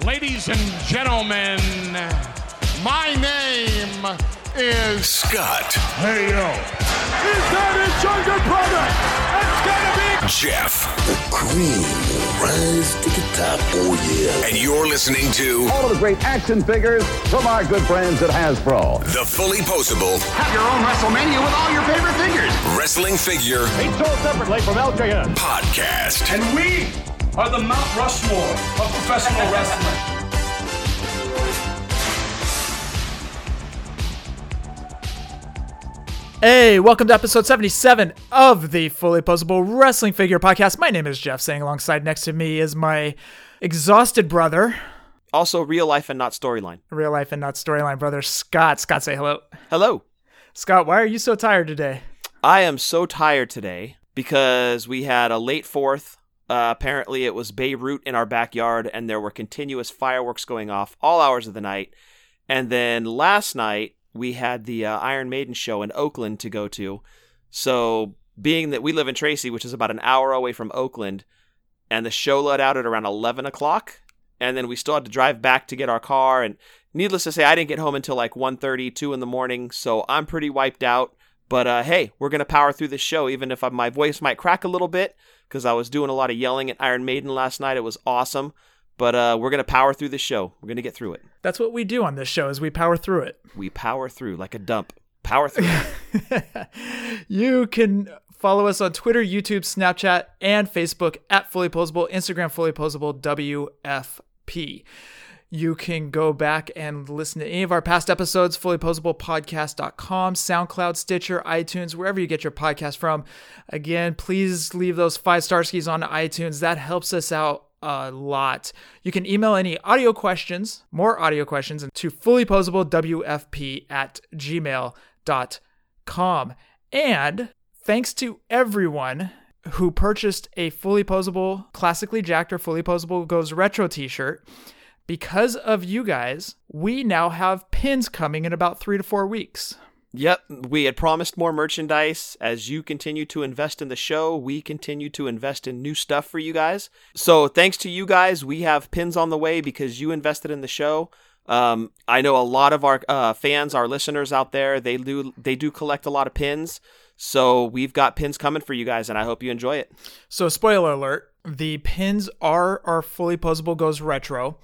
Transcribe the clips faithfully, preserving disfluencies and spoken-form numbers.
Ladies and gentlemen, my name is Scott. Hey, yo. Is that his younger brother? It's gonna be Jeff. The cream will rise to the top. Oh, yeah. And you're listening to all of the great action figures from our good friends at Hasbro. The Fully Posable. Have your own WrestleMania with all your favorite figures. Wrestling Figure. Each sold separately from L J N. Podcast. And we are the Mount Rushmore of professional wrestling. Hey, welcome to episode seventy-seven of the Fully Posable Wrestling Figure Podcast. My name is Jeff, saying alongside next to me is my exhausted brother. Also real life and not storyline. Real life and not storyline brother, Scott. Scott, say hello. Hello. Scott, why are you so tired today? I am so tired today because we had a late fourth. Uh, apparently it was Beirut in our backyard and there were continuous fireworks going off all hours of the night. And then last night, we had the uh, Iron Maiden show in Oakland to go to. So being that we live in Tracy, which is about an hour away from Oakland, and the show let out at around eleven o'clock, and then we still had to drive back to get our car. And needless to say, I didn't get home until like one thirty, two in the morning. So I'm pretty wiped out. But uh, hey, we're going to power through this show, even if my voice might crack a little bit, because I was doing a lot of yelling at Iron Maiden last night. It was awesome. But uh, we're going to power through the show. We're going to get through it. That's what we do on this show, is we power through it. We power through like a dump. Power through. You can follow us on Twitter, YouTube, Snapchat, and Facebook at Fully Posable, Instagram, Fully Posable, W F P. You can go back and listen to any of our past episodes, fully posable podcast dot com, SoundCloud, Stitcher, iTunes, wherever you get your podcast from. Again, please leave those five-star skis on iTunes. That helps us out a lot. You can email any audio questions, more audio questions, to fully posable W F P at gmail dot com. And thanks to everyone who purchased a Fully Posable Classically Jacked or Fully Posable Goes Retro t-shirt. Because of you guys, we now have pins coming in about three to four weeks. Yep, we had promised more merchandise. As you continue to invest in the show, we continue to invest in new stuff for you guys. So thanks to you guys, we have pins on the way because you invested in the show. Um, I know a lot of our uh, fans, our listeners out there, they do they do collect a lot of pins. So we've got pins coming for you guys, and I hope you enjoy it. So spoiler alert, the pins are our Fully Posable Goes Retro.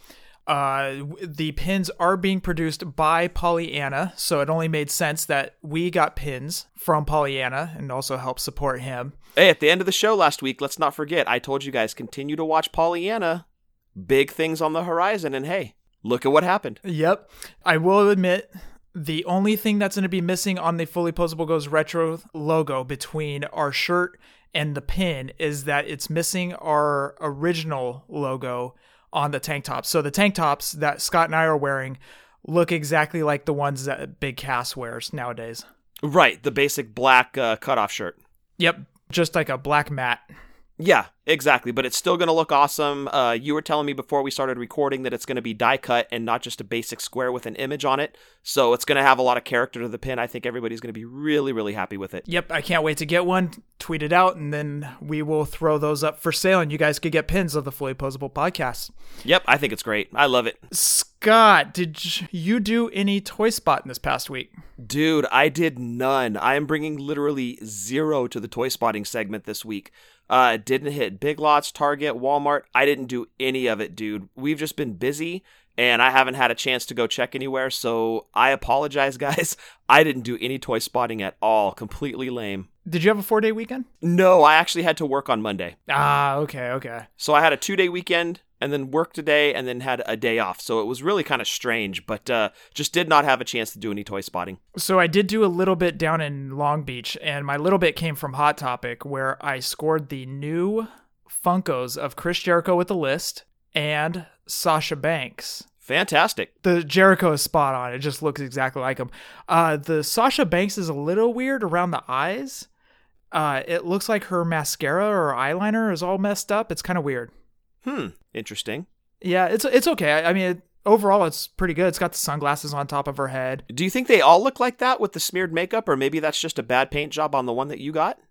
Uh, the pins are being produced by Pollyanna, so it only made sense that we got pins from Pollyanna and also help support him. Hey, at the end of the show last week, let's not forget, I told you guys, continue to watch Pollyanna. Big things on the horizon, and hey, look at what happened. Yep. I will admit, the only thing that's going to be missing on the Fully Posable Goes Retro logo between our shirt and the pin is that it's missing our original logo on the tank tops. So the tank tops that Scott and I are wearing look exactly like the ones that Big Cass wears nowadays. Right, the basic black uh, cutoff shirt. Yep, just like a black mat. Yeah, exactly, but it's still going to look awesome. Uh, you were telling me before we started recording that it's going to be die cut and not just a basic square with an image on it. So it's going to have a lot of character to the pin. I think everybody's going to be really, really happy with it. Yep, I can't wait to get one, tweet it out, and then we will throw those up for sale, and you guys could get pins of the Fully Posable podcast. Yep, I think it's great. I love it. Scott, did you do any Toy Spot in this past week? Dude, I did none. I am bringing literally zero to the Toy Spotting segment this week. Uh, didn't hit Big Lots, Target, Walmart. I didn't do any of it, dude. We've just been busy, and I haven't had a chance to go check anywhere, so I apologize, guys. I didn't do any toy spotting at all. Completely lame. Did you have a four-day weekend? No, I actually had to work on Monday. Ah, okay, okay. So I had a two-day weekend, and then worked today, and then had a day off. So it was really kind of strange, but uh, just did not have a chance to do any toy spotting. So I did do a little bit down in Long Beach, and my little bit came from Hot Topic, where I scored the new Funkos of Chris Jericho with the list and Sasha Banks. Fantastic. The Jericho is spot on. It just looks exactly like him. Uh, the Sasha Banks is a little weird around the eyes. Uh, it looks like her mascara or eyeliner is all messed up. It's kind of weird. Hmm. Interesting. Yeah, it's it's okay. I, I mean, it, overall, it's pretty good. It's got the sunglasses on top of her head. Do you think they all look like that with the smeared makeup, or maybe that's just a bad paint job on the one that you got?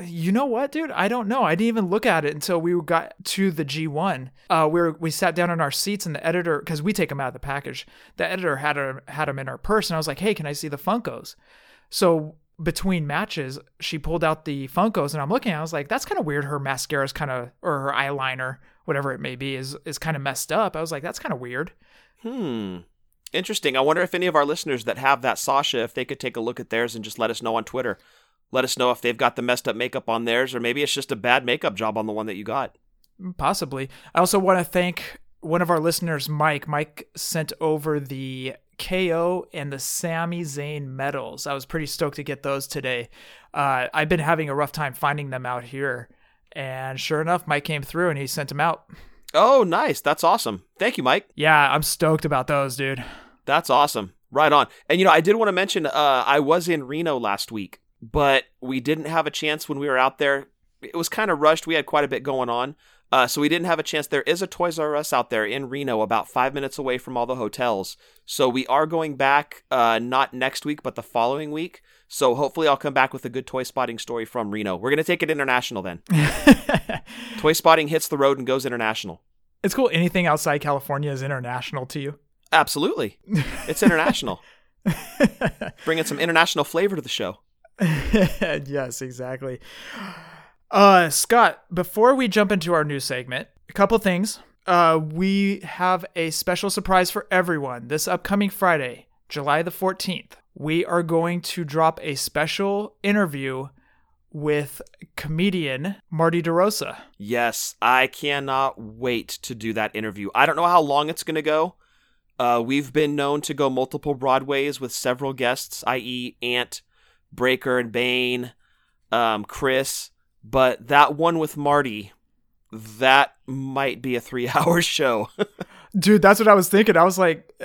You know what, dude? I don't know. I didn't even look at it until we got to the G one. Uh, we were, we sat down in our seats, and the editor, because we take them out of the package, the editor had her, had them in her purse, and I was like, hey, can I see the Funkos? So between matches, she pulled out the Funkos, and I'm looking, I was like, that's kind of weird. Her mascara's kind of, or her eyeliner, whatever it may be, is is kind of messed up. I was like, that's kind of weird. Hmm. Interesting. I wonder if any of our listeners that have that Sasha, if they could take a look at theirs and just let us know on Twitter. Let us know if they've got the messed up makeup on theirs, or maybe it's just a bad makeup job on the one that you got. Possibly. I also want to thank one of our listeners, Mike. Mike sent over the K O and the Sami Zayn medals. I was pretty stoked to get those today. Uh, I've been having a rough time finding them out here. And sure enough, Mike came through and he sent them out. Oh, nice. That's awesome. Thank you, Mike. Yeah, I'm stoked about those, dude. That's awesome. Right on. And, you know, I did want to mention uh, I was in Reno last week, but we didn't have a chance when we were out there. It was kind of rushed. We had quite a bit going on. Uh, so we didn't have a chance. There is a Toys R Us out there in Reno, about five minutes away from all the hotels. So we are going back, uh, not next week, but the following week. So hopefully I'll come back with a good toy spotting story from Reno. We're going to take it international then. Toy spotting hits the road and goes international. It's cool. Anything outside California is international to you? Absolutely. It's international. Bringing some international flavor to the show. Yes, exactly. Uh, Scott, before we jump into our news segment, a couple things. Uh, we have a special surprise for everyone. This upcoming Friday, July the fourteenth, we are going to drop a special interview with comedian Marty DeRosa. Yes, I cannot wait to do that interview. I don't know how long it's going to go. Uh, we've been known to go multiple Broadways with several guests, that is. Ant, Breaker and Bane, um, Chris. But that one with Marty, that might be a three-hour show. Dude, that's what I was thinking. I was like, uh,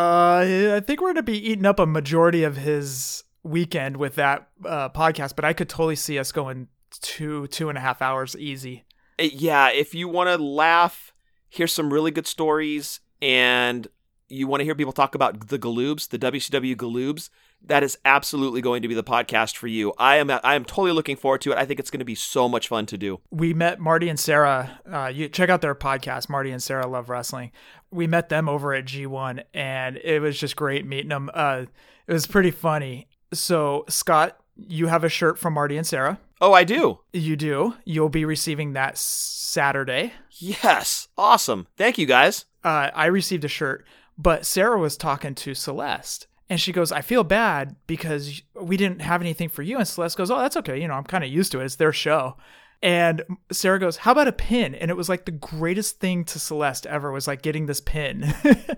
I think we're going to be eating up a majority of his weekend with that uh, podcast, but I could totally see us going two, two and a half hours easy. Yeah, if you want to laugh, hear some really good stories, and you want to hear people talk about the Galoobs, the W C W Galoobs, that is absolutely going to be the podcast for you. I am I am totally looking forward to it. I think it's going to be so much fun to do. We met Marty and Sarah. Uh, you check out their podcast, Marty and Sarah Love Wrestling. We met them over at G one, and it was just great meeting them. Uh, it was pretty funny. So, Scott, you have a shirt from Marty and Sarah. Oh, I do? You do. You'll be receiving that Saturday. Yes. Awesome. Thank you, guys. Uh, I received a shirt, but Sarah was talking to Celeste. And she goes, I feel bad because we didn't have anything for you. And Celeste goes, oh, that's okay. You know, I'm kind of used to it. It's their show. And Sarah goes, how about a pin? And it was like the greatest thing to Celeste ever was like getting this pin.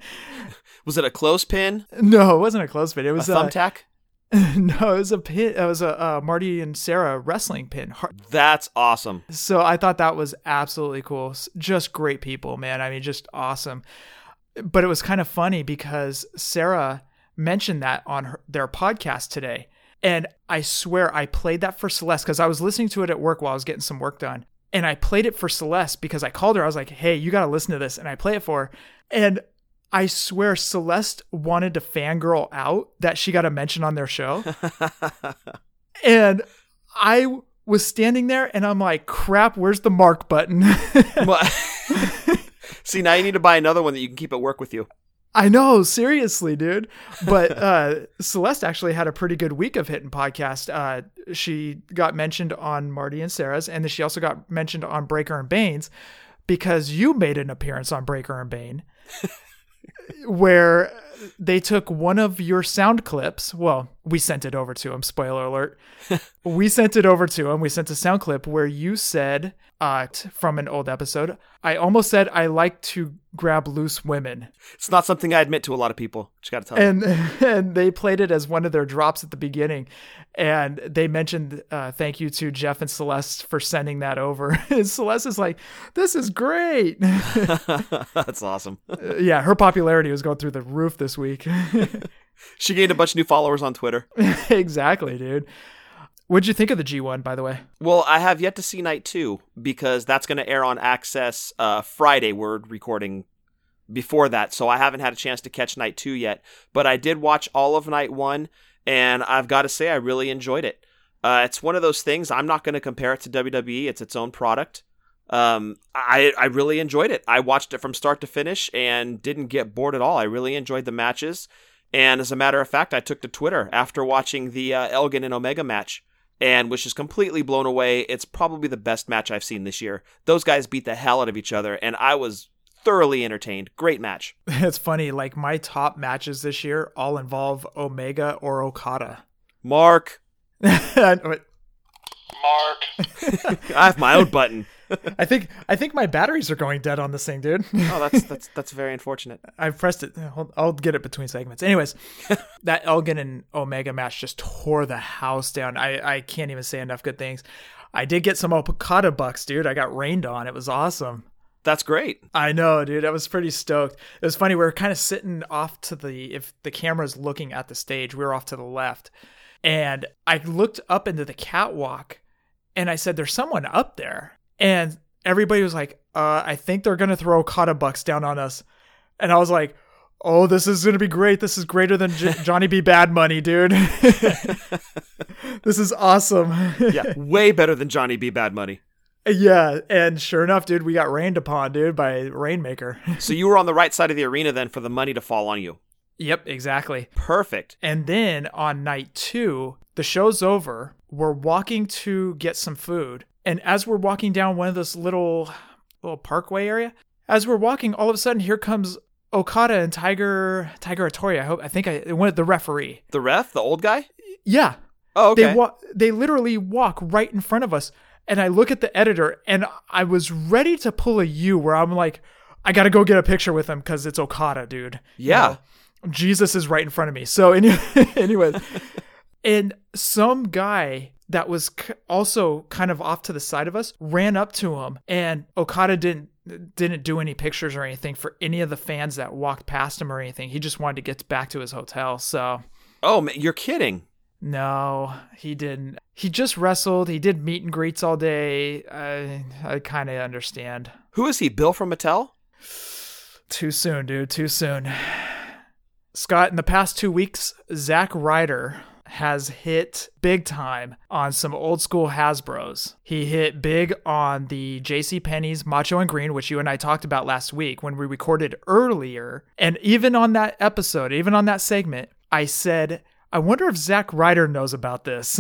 Was it a clothespin? No, it wasn't a clothespin. It was a thumbtack. Uh, no, it was a pin. It was a uh, Marty and Sarah wrestling pin. That's awesome. So I thought that was absolutely cool. Just great people, man. I mean, just awesome. But it was kind of funny because Sarah mentioned that on her, their podcast today. And I swear I played that for Celeste because I was listening to it at work while I was getting some work done. And I played it for Celeste because I called her. I was like, hey, you got to listen to this. And I play it for her. And I swear Celeste wanted to fangirl out that she got a mention on their show. And I was standing there and I'm like, crap, where's the mark button? See, now you need to buy another one that you can keep at work with you. I know, seriously, dude. But uh, Celeste actually had a pretty good week of hitting podcast. Uh, she got mentioned on Marty and Sarah's, and then she also got mentioned on Breaker and Bane's because you made an appearance on Breaker and Bane where they took one of your sound clips. Well, we sent it over to him. Spoiler alert. We sent it over to him. We sent a sound clip where you said uh, from an old episode, I almost said I like to grab loose women. It's not something I admit to a lot of people. Just got to tell and, you. And they played it as one of their drops at the beginning. And they mentioned uh, thank you to Jeff and Celeste for sending that over. And Celeste is like, this is great. That's awesome. uh, yeah, her popularity was going through the roof this week. She gained a bunch of new followers on Twitter. Exactly, dude. What'd you think of the G one, by the way? Well, I have yet to see night two because that's going to air on Access uh, Friday. We're recording before that, so I haven't had a chance to catch night two yet. But I did watch all of night one, and I've got to say I really enjoyed it. Uh, it's one of those things. I'm not going to compare it to W W E. It's its own product. Um, I, I really enjoyed it. I watched it from start to finish and didn't get bored at all. I really enjoyed the matches. And as a matter of fact, I took to Twitter after watching the uh, Elgin and Omega match and was just completely blown away. It's probably the best match I've seen this year. Those guys beat the hell out of each other, and I was thoroughly entertained. Great match. It's funny, like my top matches this year all involve Omega or Okada. Mark. Mark. I have my own button. I think I think my batteries are going dead on this thing, dude. Oh, that's that's that's very unfortunate. I pressed it. I'll, I'll get it between segments. Anyways, that Elgin and Omega match just tore the house down. I, I can't even say enough good things. I did get some Okada bucks, dude. I got rained on. It was awesome. That's great. I know, dude. I was pretty stoked. It was funny. We were kind of sitting off to the, if the camera's looking at the stage, we were off to the left. And I looked up into the catwalk and I said, there's someone up there. And everybody was like, uh, I think they're going to throw Okada bucks down on us. And I was like, oh, this is going to be great. This is greater than J- Johnny B. Bad Money, dude. This is awesome. Yeah, way better than Johnny B. Bad Money. Yeah, and sure enough, dude, we got rained upon, dude, by Rainmaker. So you were on the right side of the arena then for the money to fall on you. Yep, exactly. Perfect. And then on night two, the show's over. We're walking to get some food. And as we're walking down one of those little little parkway area, as we're walking, all of a sudden, here comes Okada and Tiger Tiger Hattori. I hope I think I went the referee. The ref, the old guy? Yeah. Oh, okay. They wa- They literally walk right in front of us. And I look at the editor, and I was ready to pull a U where I'm like, I got to go get a picture with him because it's Okada, dude. Yeah. You know, Jesus is right in front of me. So anyway, anyways, and some guy that was also kind of off to the side of us ran up to him, and Okada didn't didn't do any pictures or anything for any of the fans that walked past him or anything. He just wanted to get back to his hotel. So, oh, man, you're kidding. No, he didn't. He just wrestled. He did meet and greets all day. I I kind of understand. Who is he? Bill from Mattel? Too soon, dude. Too soon. Scott, in the past two weeks, Zack Ryder has hit big time on some old school Hasbros. He hit big on the JCPenney's Macho and Green, which you and I talked about last week when we recorded earlier. And even on that episode, even on that segment, I said, I wonder if Zack Ryder knows about this.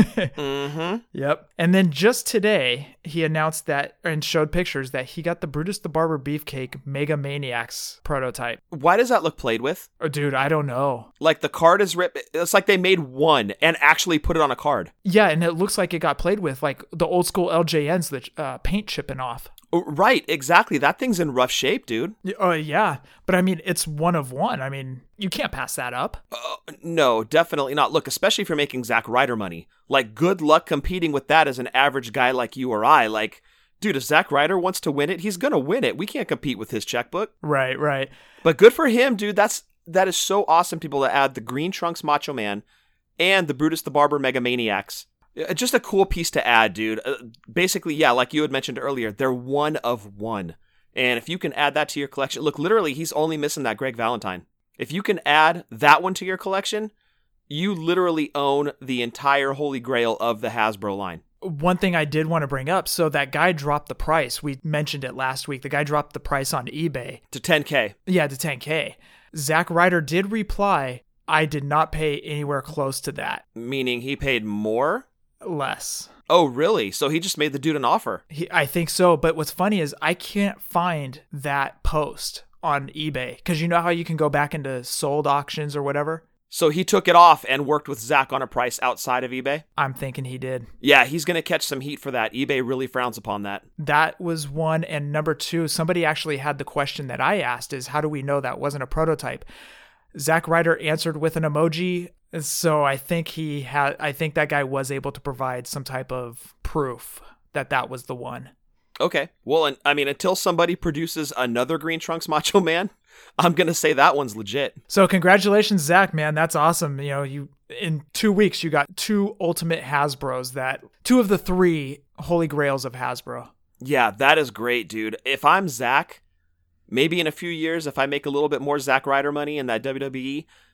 Mm-hmm. Yep. And then just today, he announced that and showed pictures that he got the Brutus the Barber Beefcake Mega Maniacs prototype. Why does that look played with? Oh, dude, I don't know. Like the card is ripped. It's like they made one and actually put it on a card. Yeah, and it looks like it got played with, like the old school L J Ns, the uh, paint chipping off. Right, exactly. That thing's in rough shape, dude. Oh, uh, yeah. But I mean, it's one of one. I mean, you can't pass that up. Uh, no, definitely not. Look, especially if you're making Zack Ryder money. Like, good luck competing with that as an average guy like you or I. Like, dude, if Zack Ryder wants to win it, he's going to win it. We can't compete with his checkbook. Right, right. But good for him, dude. That's that is so awesome, people, to add the Green Trunks Macho Man and the Brutus the Barber Mega Maniacs. Just a cool piece to add, dude. Uh, basically, yeah, like you had mentioned earlier, they're one of one. And if you can add that to your collection, look, literally, he's only missing that Greg Valentine. If you can add that one to your collection, you literally own the entire holy grail of the Hasbro line. One thing I did want to bring up, so that guy dropped the price. We mentioned it last week. The guy dropped the price on eBay. To ten K. Yeah, to ten K. Zack Ryder did reply, I did not pay anywhere close to that. Meaning he paid more? Less. Oh, really? So he just made the dude an offer? He, I think so. But what's funny is I can't find that post on eBay because you know how you can go back into sold auctions or whatever? So he took it off and worked with Zack on a price outside of eBay? I'm thinking he did. Yeah, he's going to catch some heat for that. eBay really frowns upon that. That was one. And number two, somebody actually had the question that I asked is, how do we know that wasn't a prototype? Zack Ryder answered with an emoji. So I think he had, I think that guy was able to provide some type of proof that that was the one. Okay. Well, and I mean, until somebody produces another Green Trunks Macho Man, I'm going to say that one's legit. So congratulations, Zach, man. That's awesome. You know, you, in two weeks, you got two ultimate Hasbros that, two of the three holy grails of Hasbro. Yeah, that is great, dude. If I'm Zack, maybe in a few years, if I make a little bit more Zack Ryder money in that W W E,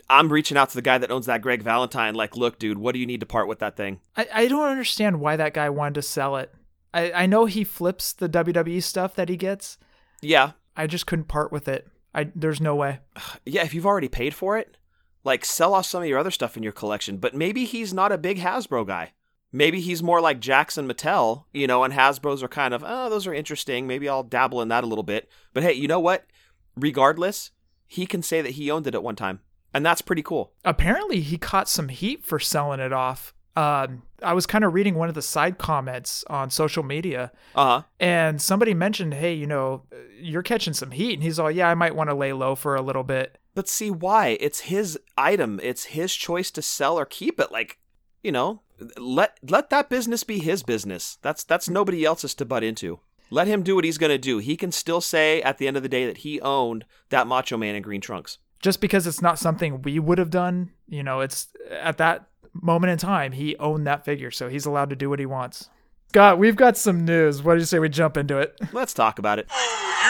I'm reaching out to the guy that owns that Greg Valentine. Like, look, dude, what do you need to part with that thing? I, I don't understand why that guy wanted to sell it. I, I know he flips the W W E stuff that he gets. Yeah. I just couldn't part with it. I There's no way. Yeah, if you've already paid for it, like, sell off some of your other stuff in your collection. But maybe he's not a big Hasbro guy. Maybe he's more like Jackson Mattel, you know, and Hasbro's are kind of, oh, those are interesting. Maybe I'll dabble in that a little bit. But hey, you know what? Regardless, he can say that he owned it at one time. And that's pretty cool. Apparently, he caught some heat for selling it off. Um, I was kind of reading one of the side comments on social media. Uh-huh. And somebody mentioned, hey, you know, you're catching some heat. And he's all, yeah, I might want to lay low for a little bit. But see, why? It's his item. It's his choice to sell or keep it. Like, you know, let let that business be his business. That's that's nobody else's to butt into. Let him do what he's going to do. He can still say at the end of the day that he owned that Macho Man in green trunks. Just because it's not something we would have done, you know, it's at that moment in time, he owned that figure. So he's allowed to do what he wants. Scott, we've got some news. What do you say we jump into it? Let's talk about it.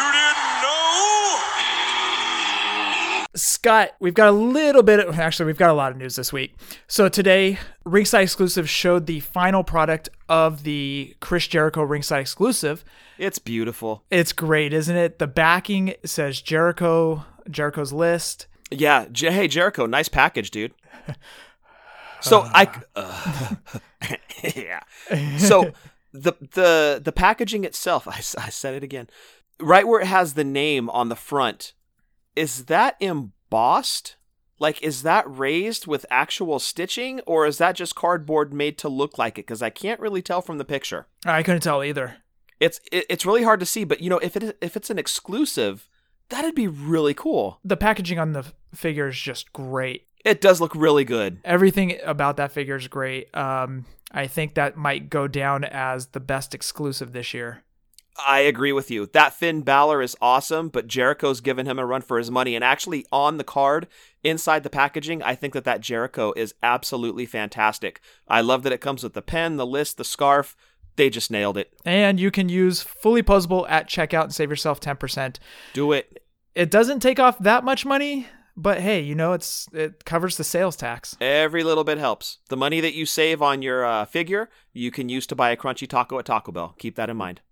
Scott, we've got a little bit of, actually, we've got a lot of news this week. So today, Ringside Exclusive showed the final product of the Chris Jericho Ringside Exclusive. It's beautiful. It's great, isn't it? The backing says Jericho, Jericho's list. Yeah. J- hey, Jericho, nice package, dude. So uh. I, uh, yeah. So the, the, the packaging itself, I, I said it again, right where it has the name on the front. Is that embossed? Like, is that raised with actual stitching, or is that just cardboard made to look like it? Because I can't really tell from the picture. I couldn't tell either. It's it, it's really hard to see, but you know, if it if it's an exclusive, that'd be really cool. The packaging on the figure is just great. It does look really good. Everything about that figure is great. Um, I think that might go down as the best exclusive this year. I agree with you. That Finn Balor is awesome, but Jericho's given him a run for his money. And actually, on the card, inside the packaging, I think that that Jericho is absolutely fantastic. I love that it comes with the pen, the list, the scarf. They just nailed it. And you can use Fully Posable at checkout and save yourself ten percent. Do it. It doesn't take off that much money, but hey, you know, it's it covers the sales tax. Every little bit helps. The money that you save on your uh, figure, you can use to buy a crunchy taco at Taco Bell. Keep that in mind.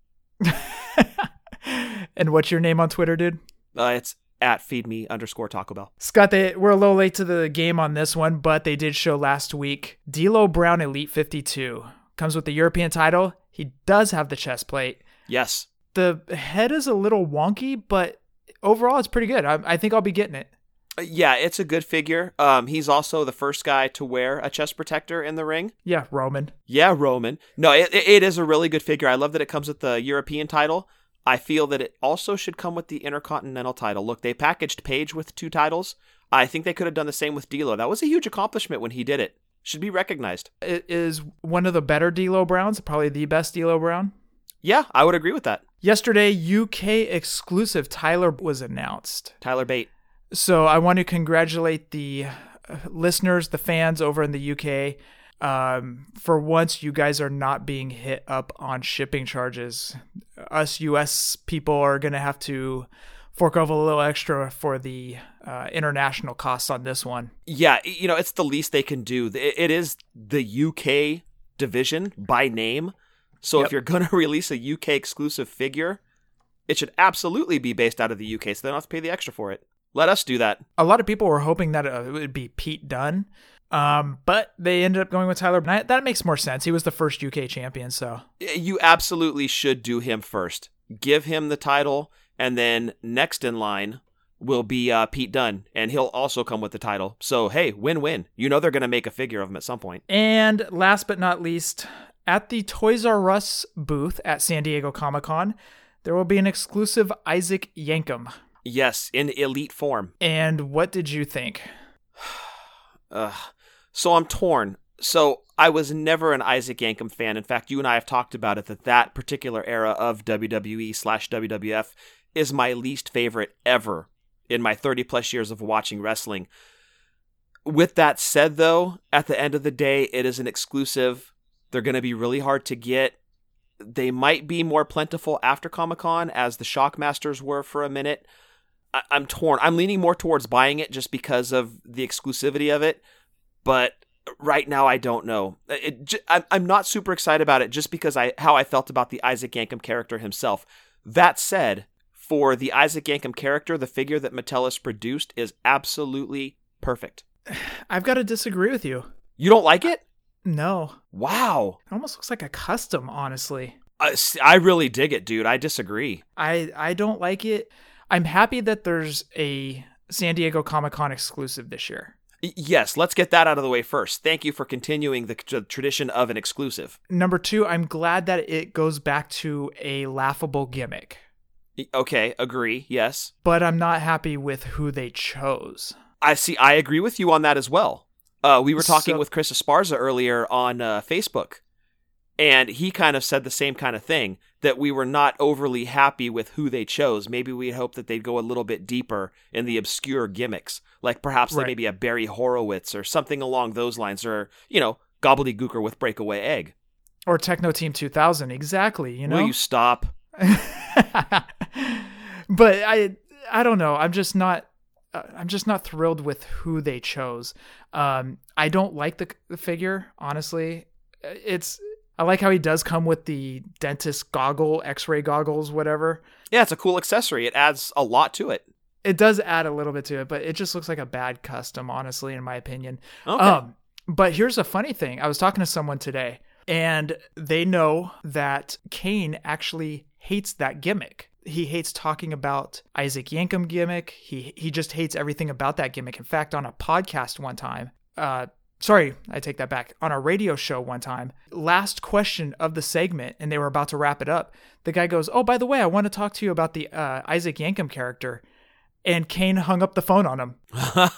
And what's your name on Twitter, dude? Uh, it's at feedme underscore Taco Bell. Scott, they, we're a little late to the game on this one, but they did show last week. D'Lo Brown Elite fifty-two comes with the European title. He does have the chest plate. Yes. The head is a little wonky, but overall it's pretty good. I, I think I'll be getting it. Yeah, it's a good figure. Um, he's also the first guy to wear a chest protector in the ring. Yeah, Roman. Yeah, Roman. No, it, it is a really good figure. I love that it comes with the European title. I feel that it also should come with the Intercontinental title. Look, they packaged Paige with two titles. I think they could have done the same with D'Lo. That was a huge accomplishment when he did it. Should be recognized. It is one of the better D'Lo Browns, probably the best D'Lo Brown. Yeah, I would agree with that. Yesterday, U K exclusive Tyler was announced. Tyler Bate. So I want to congratulate the listeners, the fans over in the U K. Um, for once, you guys are not being hit up on shipping charges. Us U S people are going to have to fork over a little extra for the uh, international costs on this one. Yeah, you know, it's the least they can do. It, it is the U K division by name. So yep. If you're going to release a U K exclusive figure, it should absolutely be based out of the U K, so they don't have to pay the extra for it. Let us do that. A lot of people were hoping that it would be Pete Dunne, um, but they ended up going with Tyler. That makes more sense. He was the first U K champion, so. You absolutely should do him first. Give him the title, and then next in line will be uh, Pete Dunne, and he'll also come with the title. So, hey, win-win. You know they're going to make a figure of him at some point. And last but not least, at the Toys R Us booth at San Diego Comic-Con, there will be an exclusive Isaac Yankem. Yes, in elite form. And what did you think? uh, so I'm torn. So I was never an Isaac Yankem fan. In fact, you and I have talked about it, that that particular era of W W E slash W W F is my least favorite ever in my thirty plus years of watching wrestling. With that said, though, at the end of the day, it is an exclusive. They're going to be really hard to get. They might be more plentiful after Comic-Con, as the Shockmasters were for a minute. I- I'm torn. I'm leaning more towards buying it just because of the exclusivity of it. But right now, I don't know. It, j- I'm, I'm not super excited about it just because I how I felt about the Isaac Yankem character himself. That said, for the Isaac Yankem character, the figure that Mattel has produced is absolutely perfect. I've got to disagree with you. You don't like it? No. Wow. It almost looks like a custom, honestly. Uh, I really dig it, dude. I disagree. I, I don't like it. I'm happy that there's a San Diego Comic-Con exclusive this year. Y- yes, let's get that out of the way first. Thank you for continuing the t- tradition of an exclusive. Number two, I'm glad that it goes back to a laughable gimmick. Y- Okay, agree, yes. But I'm not happy with who they chose. I see. I agree with you on that as well. Uh, we were talking So- with Chris Esparza earlier on uh, Facebook, and he kind of said the same kind of thing, that we were not overly happy with who they chose. Maybe we hoped that they'd go a little bit deeper in the obscure gimmicks, like perhaps Right. they maybe a Barry Horowitz or something along those lines, or, you know, Gobbledygooker with Breakaway Egg. Or Techno Team two thousand, exactly, you know? Will you stop? But I I don't know. I'm just not uh, I'm just not thrilled with who they chose. Um, I don't like the, the figure, honestly. It's I like how he does come with the dentist goggle, X-ray goggles, whatever. Yeah, it's a cool accessory. It adds a lot to it. It does add a little bit to it, but it just looks like a bad custom, honestly, in my opinion. Okay. Um, but here's a funny thing. I was talking to someone today, and they know that Kane actually hates that gimmick. He hates talking about Isaac Yankem gimmick. He he just hates everything about that gimmick. In fact, on a podcast one time, uh, sorry, I take that back. On a radio show one time, last question of the segment, and they were about to wrap it up, the guy goes, "Oh, by the way, I want to talk to you about the uh, Isaac Yankem character." And Kane hung up the phone on him.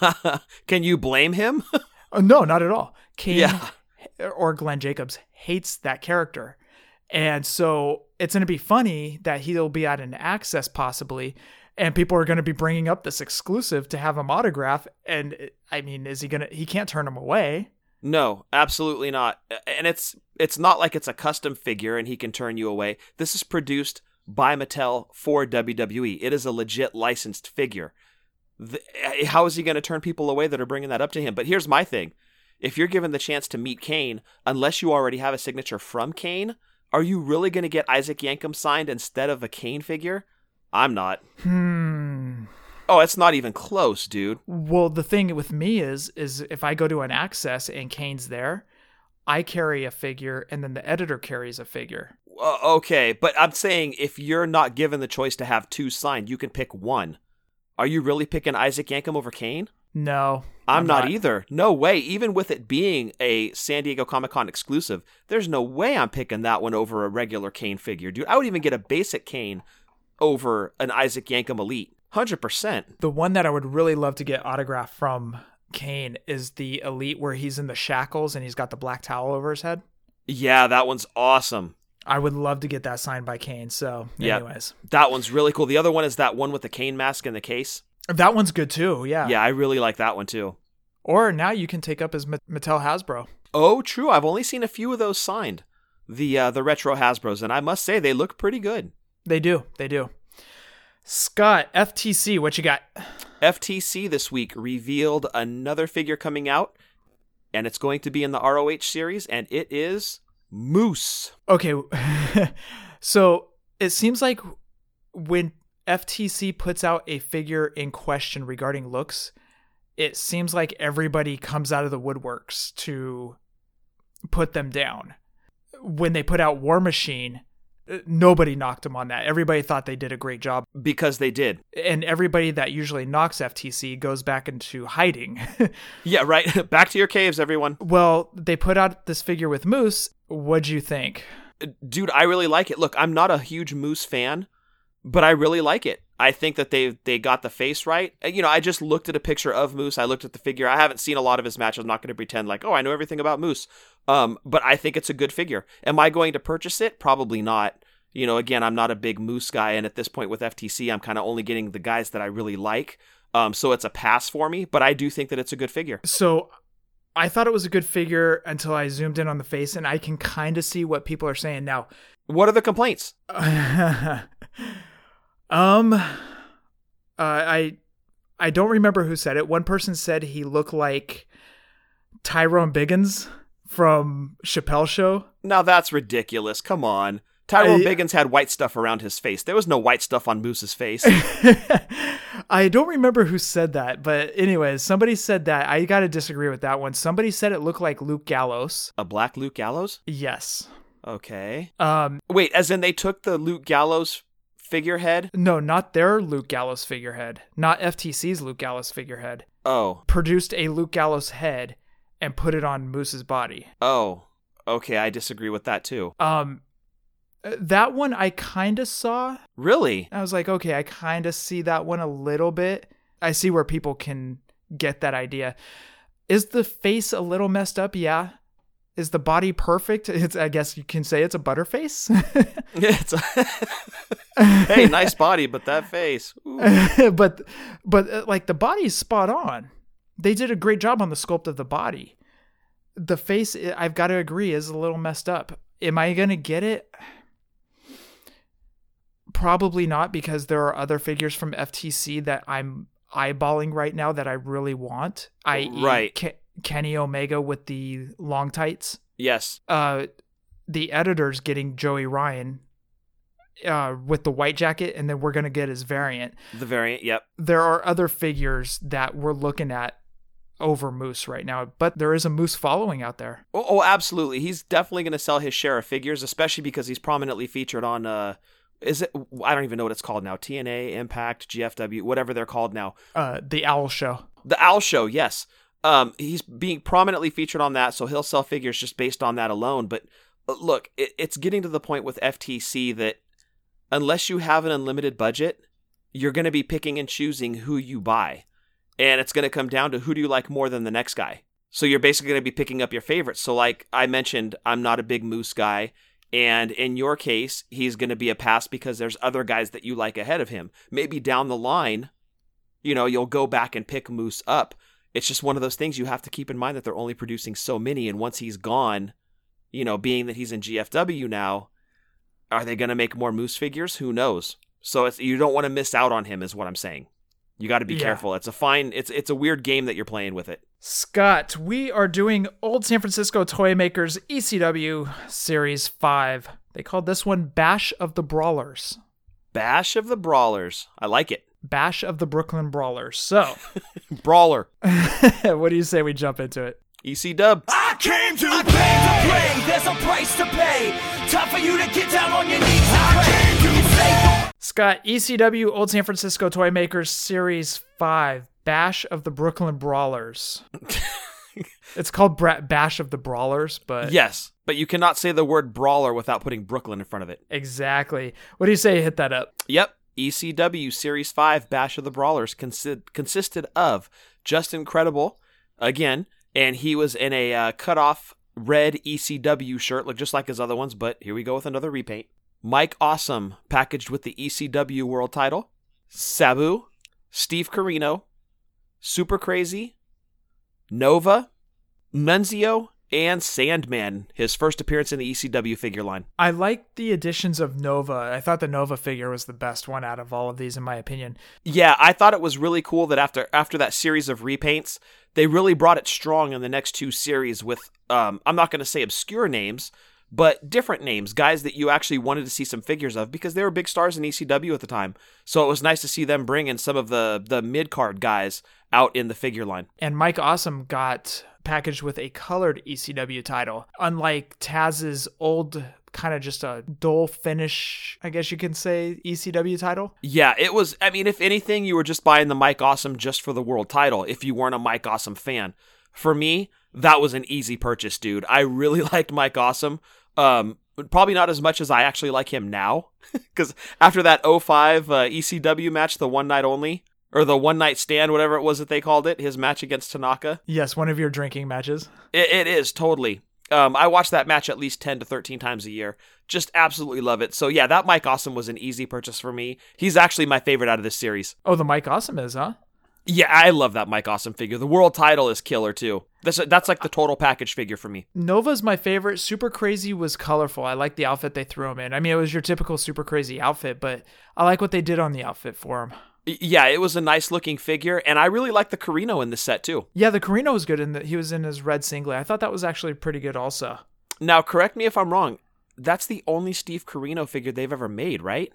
Can you blame him? Oh, no, not at all. Kane Yeah. or Glenn Jacobs hates that character. And so it's going to be funny that he'll be at an Access possibly, and people are going to be bringing up this exclusive to have him autograph. And I mean, is he going to, he can't turn him away. No, absolutely not. And it's it's not like it's a custom figure and he can turn you away. This is produced by Mattel for W W E. It is a legit licensed figure. The, how is he going to turn people away that are bringing that up to him? But here's my thing. If you're given the chance to meet Kane, unless you already have a signature from Kane, are you really going to get Isaac Yankem signed instead of a Kane figure? I'm not. Hmm. Oh, it's not even close, dude. Well, the thing with me is, is if I go to an Access and Kane's there, I carry a figure and then the editor carries a figure. Uh, okay, but I'm saying if you're not given the choice to have two signed, you can pick one. Are you really picking Isaac Yankem over Kane? No. I'm, I'm not, not either. No way. Even with it being a San Diego Comic-Con exclusive, there's no way I'm picking that one over a regular Kane figure, dude. I would even get a basic Kane over an Isaac Yankem Elite. one hundred percent. The one that I would really love to get autographed from Kane is the Elite where he's in the shackles and he's got the black towel over his head. Yeah, that one's awesome. I would love to get that signed by Kane. So, anyways. Yeah, that one's really cool. The other one is that one with the Kane mask in the case. That one's good too, yeah. Yeah, I really like that one too. Or now you can take up his Mattel Hasbro. Oh, true. I've only seen a few of those signed. The uh, the retro Hasbros, and I must say they look pretty good. They do. They do. Scott, F T C, what you got? F T C this week revealed another figure coming out, and it's going to be in the R O H series, and it is Moose. Okay, so it seems like when F T C puts out a figure in question regarding looks, it seems like everybody comes out of the woodworks to put them down. When they put out War Machine, nobody knocked them on that. Everybody thought they did a great job. Because they did. And everybody that usually knocks F T C goes back into hiding. Yeah, right. Back to your caves, everyone. Well, they put out this figure with Moose. What'd you think? Dude, I really like it. Look, I'm not a huge Moose fan, but I really like it. I think that they they got the face right. You know, I just looked at a picture of Moose. I looked at the figure. I haven't seen a lot of his matches. I'm not going to pretend like, oh, I know everything about Moose. Um, but I think it's a good figure. Am I going to purchase it? Probably not. You know, again, I'm not a big Moose guy, and at this point with F T C, I'm kind of only getting the guys that I really like. Um, so it's a pass for me, but I do think that it's a good figure. So I thought it was a good figure until I zoomed in on the face, and I can kind of see what people are saying now. What are the complaints? um, Uh, I I don't remember who said it. One person said he looked like Tyrone Biggins from Chappelle's Show. Now that's ridiculous. Come on. Tyrone I, Biggins had white stuff around his face. There was no white stuff on Moose's face. I don't remember who said that, but anyways, somebody said that. I got to disagree with that one. Somebody said it looked like Luke Gallows. A black Luke Gallows? Yes. Okay. Um. Wait, as in they took the Luke Gallows figurehead? No, not their Luke Gallows figurehead. Not F T C's Luke Gallows figurehead. Oh. Produced a Luke Gallows head and put it on Moose's body. Oh. Okay, I disagree with that too. Um, that one I kind of saw. Really? I was like, okay, I kind of see that one a little bit. I see where people can get that idea. Is the face a little messed up? Yeah. Is the body perfect? It's, I guess you can say it's a butterface. It's a hey, nice body, but that face. but, but uh, like the body's spot on. They did a great job on the sculpt of the body. The face, I've got to agree, is a little messed up. Am I going to get it? Probably not, because there are other figures from F T C that I'm eyeballing right now that I really want. that is. Right. Ke- Kenny Omega with the long tights. Yes. Uh, the editor's getting Joey Ryan uh, with the white jacket, and then we're going to get his variant. The variant, yep. There are other figures that we're looking at over Moose right now, but there is a Moose following out there. Oh, oh absolutely. He's definitely going to sell his share of figures, especially because he's prominently featured on, uh, is it, I don't even know what it's called now, T N A, Impact, G F W, whatever they're called now. Uh, the Owl Show. The Owl Show, yes. Um, he's being prominently featured on that, so he'll sell figures just based on that alone. But look, it, it's getting to the point with F T C that unless you have an unlimited budget, you're going to be picking and choosing who you buy. And it's going to come down to who do you like more than the next guy. So you're basically going to be picking up your favorites. So like I mentioned, I'm not a big Moose guy. And in your case, he's going to be a pass because there's other guys that you like ahead of him. Maybe down the line, you know, you'll go back and pick Moose up. It's just one of those things you have to keep in mind that they're only producing so many. And once he's gone, you know, being that he's in G F W now, are they going to make more Moose figures? Who knows? So it's, you don't want to miss out on him is what I'm saying. You got to be yeah. careful. It's a fine, it's it's a weird game that you're playing with it. Scott, we are doing Old San Francisco Toy Makers E C W Series five. They called this one Bash of the Brawlers. Bash of the Brawlers. I like it. Bash of the Brooklyn Brawlers. So, Brawler. What do you say we jump into it? E C Dub. I came to I play. Came to play. There's a price to pay. Time for you to get down on your knees and pray. Scott, E C W Old San Francisco Toy Makers Series five, Bash of the Brooklyn Brawlers. It's called Bra- Bash of the Brawlers, but... Yes, but you cannot say the word brawler without putting Brooklyn in front of it. Exactly. What do you say? Hit that up. Yep. E C W Series five, Bash of the Brawlers consi- consisted of Justin Credible, again, and he was in a uh, cut-off red E C W shirt, look just like his other ones, but here we go with another repaint. Mike Awesome, packaged with the E C W World Title. Sabu, Steve Corino, Super Crazy, Nova, Nunzio, and Sandman, his first appearance in the E C W figure line. I like the additions of Nova. I thought the Nova figure was the best one out of all of these, in my opinion. Yeah, I thought it was really cool that after after that series of repaints, they really brought it strong in the next two series with, um, I'm not going to say obscure names, but different names, guys that you actually wanted to see some figures of because they were big stars in E C W at the time. So it was nice to see them bring in some of the, the mid-card guys out in the figure line. And Mike Awesome got packaged with a colored E C W title. Unlike Taz's old, kind of just a dull finish, I guess you can say, E C W title. Yeah, it was, I mean, if anything, you were just buying the Mike Awesome just for the world title if you weren't a Mike Awesome fan. For me, that was an easy purchase, dude. I really liked Mike Awesome. Um, probably not as much as I actually like him now, because after that oh five uh, E C W match, the one night only, or the one night stand, whatever it was that they called it, his match against Tanaka. Yes, one of your drinking matches. It, it is, totally. Um, I watch that match at least ten to thirteen times a year. Just absolutely love it. So yeah, that Mike Awesome was an easy purchase for me. He's actually my favorite out of this series. Oh, the Mike Awesome is, huh? Yeah, I love that Mike Awesome figure. The world title is killer, too. That's that's like the total package figure for me. Nova's my favorite. Super Crazy was colorful. I like the outfit they threw him in. I mean, it was your typical Super Crazy outfit, but I like what they did on the outfit for him. Yeah, it was a nice looking figure, and I really like the Carino in this set too. Yeah, the Carino was good in that he was in his red singlet. I thought that was actually pretty good also. Now, correct me if I'm wrong. That's the only Steve Carino figure they've ever made, right?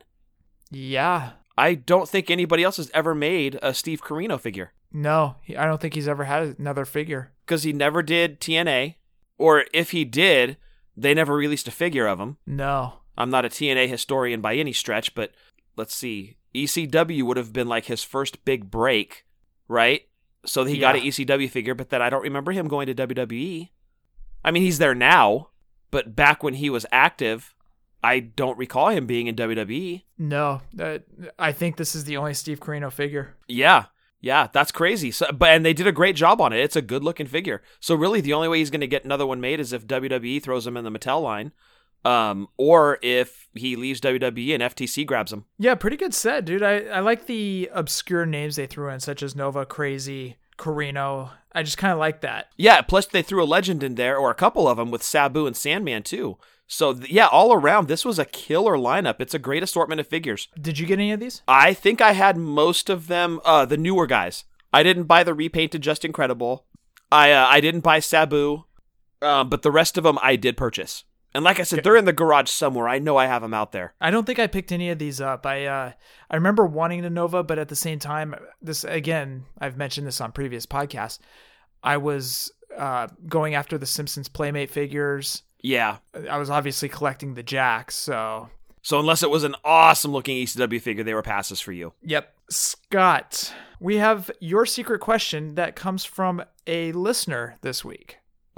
Yeah. I don't think anybody else has ever made a Steve Carino figure. No, he- I don't think he's ever had another figure. Because he never did T N A, or if he did, they never released a figure of him. No. I'm not a T N A historian by any stretch, but let's see. E C W would have been like his first big break, right? So he got Yeah. an E C W figure, but then I don't remember him going to W W E. I mean, he's there now, but back when he was active, I don't recall him being in W W E. No. Uh, I think this is the only Steve Carino figure. Yeah. Yeah, that's crazy. So, but and they did a great job on it. It's a good-looking figure. So really, the only way he's going to get another one made is if W W E throws him in the Mattel line, um, or if he leaves W W E and F T C grabs him. Yeah, pretty good set, dude. I, I like the obscure names they threw in, such as Nova, Crazy, Carino. I just kind of like that. Yeah, plus they threw a legend in there, or a couple of them, with Sabu and Sandman too. So th- yeah, all around, this was a killer lineup. It's a great assortment of figures. Did you get any of these? I think I had most of them, uh, the newer guys. I didn't buy the repainted Just Incredible. I uh, I didn't buy Sabu, uh, but the rest of them I did purchase. And like I said, they're in the garage somewhere. I know I have them out there. I don't think I picked any of these up. I uh, I remember wanting the Nova, but at the same time, this again, I've mentioned this on previous podcasts. I was uh, going after the Simpsons Playmate figures. Yeah. I was obviously collecting the Jacks, so... So unless it was an awesome-looking E C W figure, they were passes for you. Yep. Scott, we have your secret question that comes from a listener this week.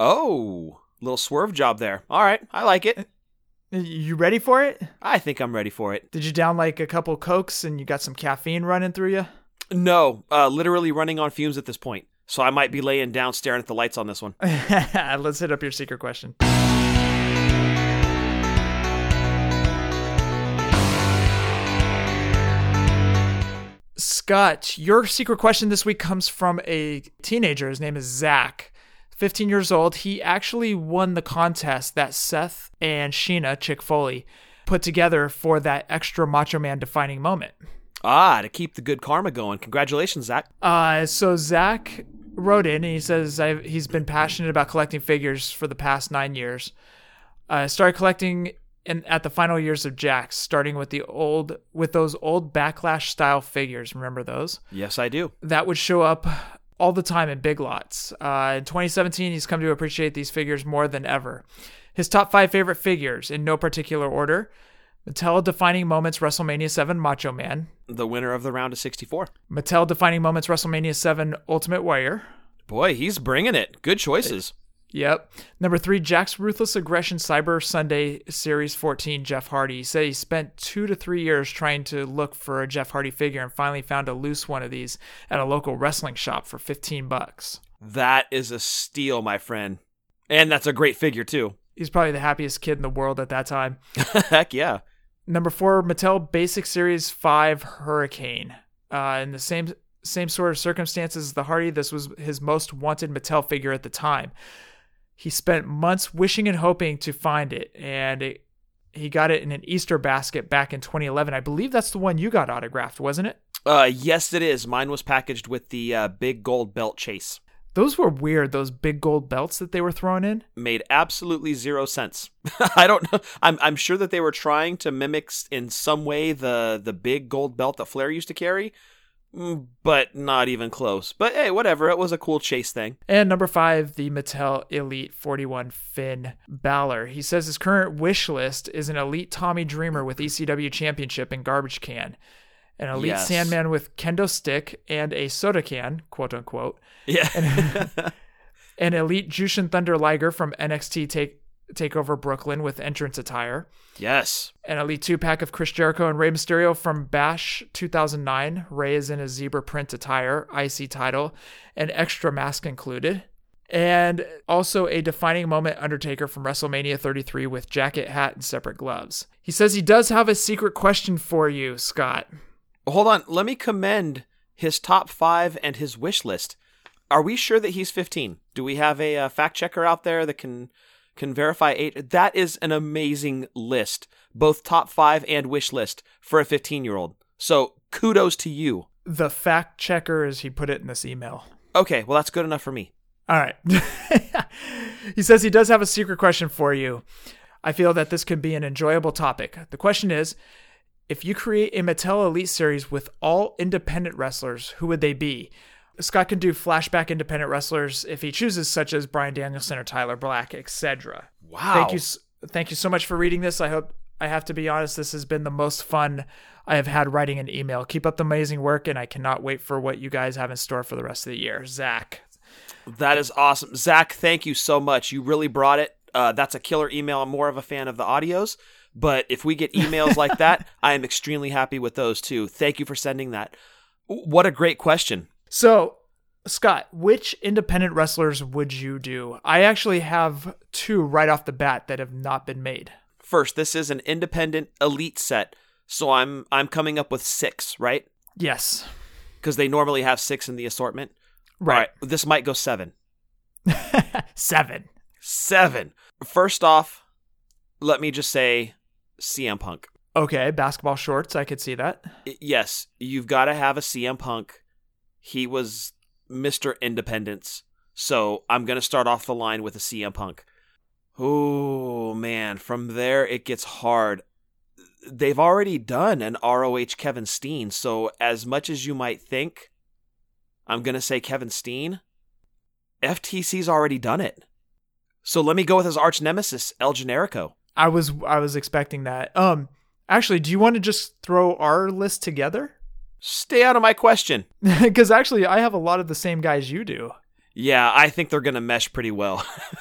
Oh, little swerve job there. All right, I like it. You ready for it? I think I'm ready for it. Did you down like a couple Cokes and you got some caffeine running through you? No, uh, literally running on fumes at this point. So I might be laying down staring at the lights on this one. Let's hit up your secret question. Scott, your secret question this week comes from a teenager. His name is Zach, fifteen years old. He actually won the contest that Seth and Sheena, Chick Foley, put together for that extra Macho Man defining moment. Ah, to keep the good karma going. Congratulations, Zach. Uh, so Zach wrote in and he says I've, he's been passionate about collecting figures for the past nine years. I uh, started collecting in, at the final years of Jakks, starting with the old with those old Backlash style figures. Remember those? Yes, I do. That would show up all the time in big lots. Uh, in twenty seventeen, he's come to appreciate these figures more than ever. His top five favorite figures, in no particular order: Mattel Defining Moments WrestleMania seven Macho Man, The winner of the round of sixty-four. Mattel Defining Moments WrestleMania seven Ultimate Warrior. Boy, he's bringing it. Good choices. Yep. Number three, Jakks Ruthless Aggression Cyber Sunday Series fourteen, Jeff Hardy. He said he spent two to three years trying to look for a Jeff Hardy figure and finally found a loose one of these at a local wrestling shop for fifteen bucks. That is a steal, my friend. And that's a great figure, too. He's probably the happiest kid in the world at that time. Heck yeah. Number four, Mattel Basic Series five Hurricane. Uh, in the same same sort of circumstances as the Hardy, this was his most wanted Mattel figure at the time. He spent months wishing and hoping to find it, and it, he got it in an Easter basket back in twenty eleven. I believe that's the one you got autographed, wasn't it? Uh, yes, it is. Mine was packaged with the uh, big gold belt chase. Those were weird, those big gold belts that they were throwing in. Made absolutely zero sense. I don't know. I'm I'm sure that they were trying to mimic in some way the the big gold belt that Flair used to carry, but not even close. But hey, whatever. It was a cool chase thing. And number five, the Mattel Elite forty-one Finn Balor. He says his current wish list is an Elite Tommy Dreamer with E C W Championship and garbage can, an Elite Yes. Sandman with kendo stick and a soda can, quote unquote. Yeah. And an Elite Jushin Thunder Liger from N X T Take Takeover Brooklyn with entrance attire. Yes. An Elite two-pack of Chris Jericho and Rey Mysterio from Bash two thousand nine. Rey is in a zebra print attire, I C title, and extra mask included. And also a defining moment Undertaker from WrestleMania thirty-three with jacket, hat, and separate gloves. He says he does have a secret question for you, Scott. Hold on. Let me commend his top five and his wish list. Are we sure that he's fifteen? Do we have a uh, fact checker out there that can can verify age? That is an amazing list, both top five and wish list for a fifteen-year-old. So kudos to you. the fact checker, as he put it in this email. Okay, well, that's good enough for me. All right. He says he does have a secret question for you. I feel that this could be an enjoyable topic. The question is, if you create a Mattel Elite series with all independent wrestlers, who would they be? Scott can do flashback independent wrestlers if he chooses, such as Bryan Danielson or Tyler Black, et cetera. Wow. Thank you, thank you so much for reading this. I hope, I have to be honest, this has been the most fun I have had writing an email. Keep up the amazing work, and I cannot wait for what you guys have in store for the rest of the year. Zach. That is awesome. Zach, thank you so much. You really brought it. Uh, that's a killer email. I'm more of a fan of the audios, but if we get emails like that, I am extremely happy with those too. Thank you for sending that. What a great question. So, Scott, which independent wrestlers would you do? I actually have two right off the bat that have not been made. First, this is an independent elite set, so I'm I'm coming up with six, right? Yes. Because they normally have six in the assortment. Right. All right. This might go seven. Seven. Seven. First off, let me just say C M Punk. Okay, basketball shorts. I could see that. Yes, you've got to have a C M Punk. He was Mister Independence. So I'm going to start off the line with a C M Punk. Oh, man. From there, it gets hard. They've already done an R O H Kevin Steen. So as much as you might think, I'm going to say Kevin Steen. F T C's already done it. So let me go with his arch nemesis, El Generico. I was I was expecting that. Um, actually, do you want to just throw our list together? Stay out of my question. Because actually, I have a lot of the same guys you do. Yeah, I think they're going to mesh pretty well.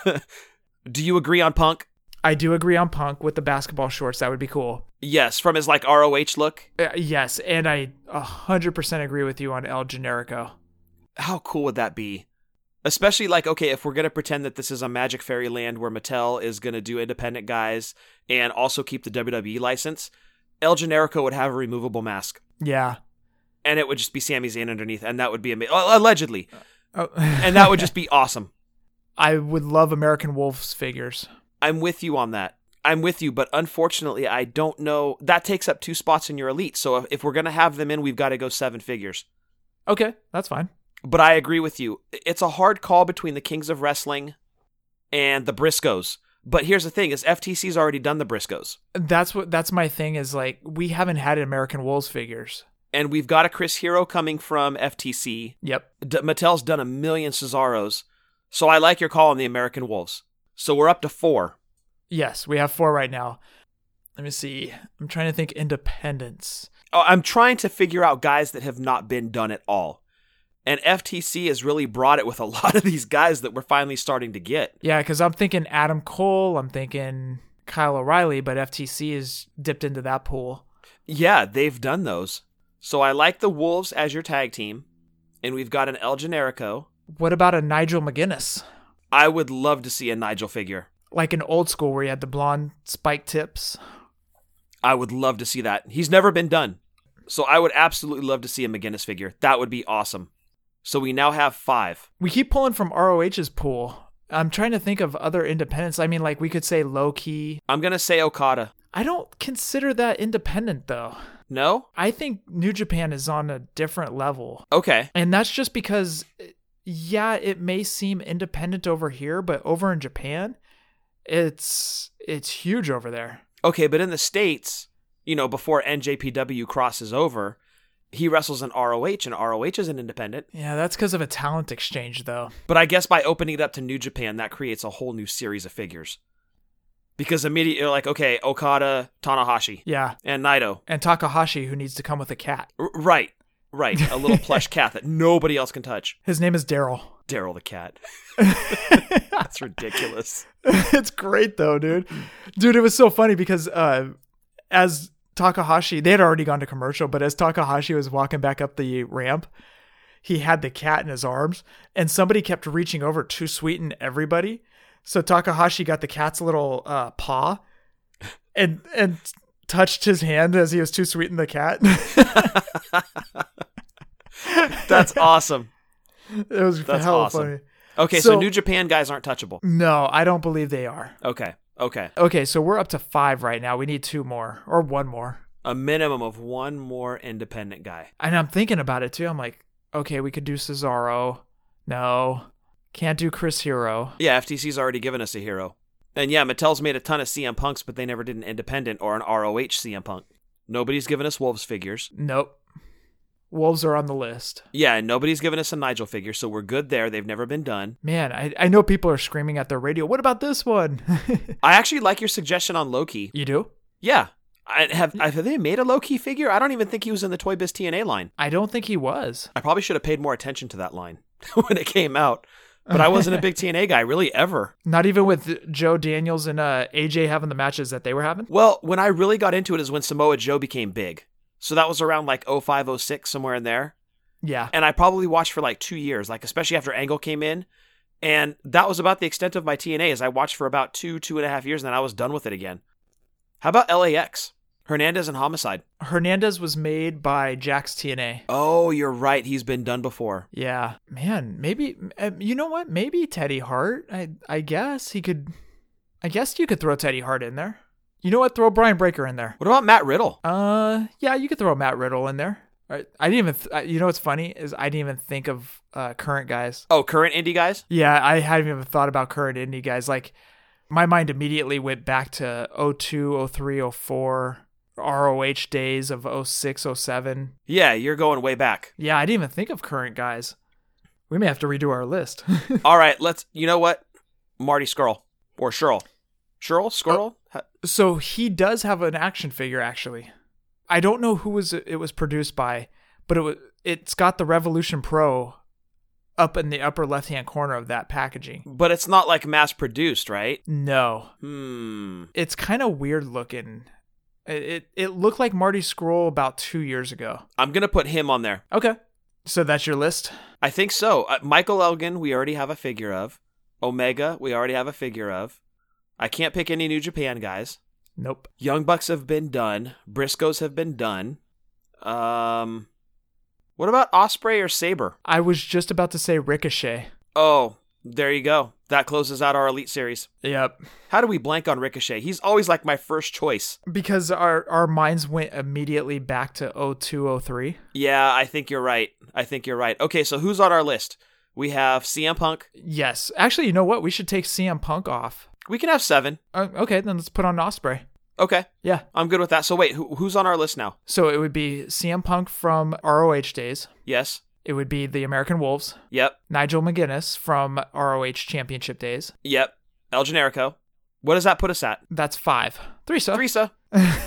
Do you agree on Punk? I do agree on Punk with the basketball shorts. That would be cool. Yes, from his like R O H look. Uh, yes, and I one hundred percent agree with you on El Generico. How cool would that be? Especially like, okay, if we're going to pretend that this is a Magic Fairyland where Mattel is going to do independent guys and also keep the W W E license, El Generico would have a removable mask. Yeah. And it would just be Sami Zayn underneath, and that would be amazing. Allegedly. Oh. And that would just be awesome. I would love American Wolves figures. I'm with you on that. I'm with you, but unfortunately, I don't know. That takes up two spots in your elite. So if, if we're going to have them in, we've got to go seven figures. Okay, that's fine. But I agree with you. It's a hard call between the Kings of Wrestling and the Briscoes. But here's the thing, is F T C's already done the Briscoes. That's what that's my thing is like we haven't had American Wolves figures. And we've got a Chris Hero coming from F T C. Yep. D- Mattel's done a million Cesaros. So I like your call on the American Wolves. So we're up to four. Yes, we have four right now. Let me see. I'm trying to think independence. Oh, I'm trying to figure out guys that have not been done at all. And F T C has really brought it with a lot of these guys that we're finally starting to get. Yeah, because I'm thinking Adam Cole, I'm thinking Kyle O'Reilly, but F T C has dipped into that pool. Yeah, they've done those. So I like the Wolves as your tag team. And we've got an El Generico. What about a Nigel McGuinness? I would love to see a Nigel figure. Like an old school where you had the blonde spike tips. I would love to see that. He's never been done. So I would absolutely love to see a McGuinness figure. That would be awesome. So we now have five. We keep pulling from R O H's pool. I'm trying to think of other independents. I mean, like we could say Low-Ki. I'm going to say Okada. I don't consider that independent, though. No? I think New Japan is on a different level. Okay. And that's just because, yeah, it may seem independent over here, but over in Japan, it's it's huge over there. Okay, but in the States, you know, before N J P W crosses over, he wrestles in R O H, and R O H is an independent. Yeah, that's because of a talent exchange, though. But I guess by opening it up to New Japan, that creates a whole new series of figures. Because immediately you're like, okay, Okada, Tanahashi. Yeah. And Naito. And Takahashi, who needs to come with a cat. R- right, right. A little plush cat that nobody else can touch. His name is Daryl. Daryl the cat. That's ridiculous. It's great, though, dude. Dude, it was so funny because uh, as Takahashi, they had already gone to commercial, but as Takahashi was walking back up the ramp, he had the cat in his arms, and somebody kept reaching over to sweeten everybody. So Takahashi got the cat's little uh, paw and and touched his hand as he was too sweeting the cat. That's awesome. It was That's hella awesome. funny. Okay, so, So- New Japan guys aren't touchable. No, I don't believe they are. Okay, okay. Okay, so we're up to five right now. We need two more or one more. A minimum of one more independent guy. And I'm thinking about it too. I'm like, okay, we could do Cesaro. No. Can't do Chris Hero. Yeah, F T C's already given us a hero. And yeah, Mattel's made a ton of C M Punks, but they never did an independent or an R O H C M Punk. Nobody's given us Wolves figures. Nope. Wolves are on the list. Yeah, and nobody's given us a Nigel figure, so we're good there. They've never been done. Man, I, I know people are screaming at their radio. What about this one? I actually like your suggestion on Loki. You do? Yeah. I, have have they made a Loki figure? I don't even think he was in the Toy Biz T N A line. I don't think he was. I probably should have paid more attention to that line when it came out. But I wasn't a big T N A guy, really, ever. Not even with Joe Daniels and uh, A J having the matches that they were having? Well, when I really got into it is when Samoa Joe became big. So that was around like oh five, oh six, somewhere in there. Yeah. And I probably watched for like two years, like especially after Angle came in. And that was about the extent of my T N A, is I watched for about two, two and a half years, and then I was done with it again. How about L A X? Hernandez and Homicide. Hernandez was made by Jax T N A. Oh, you're right. He's been done before. Yeah. Man, maybe, you know what? Maybe Teddy Hart. I I guess he could, I guess you could throw Teddy Hart in there. You know what? Throw Brian Breaker in there. What about Matt Riddle? Uh, yeah, you could throw Matt Riddle in there. I, I didn't even, th- you know what's funny is I didn't even think of uh, current guys. Oh, current indie guys? Yeah, I hadn't even thought about current indie guys. Like, my mind immediately went back to oh two, oh three, oh four, R O H days of oh six, oh seven. Yeah, you're going way back. Yeah, I didn't even think of current guys. We may have to redo our list. All right, let's, you know what? Marty Scurll. Or Scurll. Scurll? Scurll? Uh, so he does have an action figure, actually. I don't know who was it was produced by, but it was, it's got the Revolution Pro up in the upper left-hand corner of that packaging. But it's not like mass-produced, right? No. Hmm. It's kind of weird looking. It, it it looked like Marty Scurll about two years ago. I'm going to put him on there. Okay. So that's your list? I think so. Uh, Michael Elgin, we already have a figure of. Omega, we already have a figure of. I can't pick any New Japan guys. Nope. Young Bucks have been done. Briscoes have been done. Um, what about Osprey or Sabre? I was just about to say Ricochet. Oh, there you go. That closes out our Elite Series. Yep. How do we blank on Ricochet? He's always like my first choice. Because our, our minds went immediately back to oh two, oh three. Yeah, I think you're right. I think you're right. Okay, so who's on our list? We have C M Punk. Yes. Actually, you know what? We should take C M Punk off. We can have seven. Uh, okay, then let's put on Osprey. Okay. Yeah. I'm good with that. So wait, who, who's on our list now? So it would be C M Punk from R O H days. Yes. It would be the American Wolves. Yep. Nigel McGuinness from R O H Championship days. Yep. El Generico. What does that put us at? That's five. Three, so. Three, so.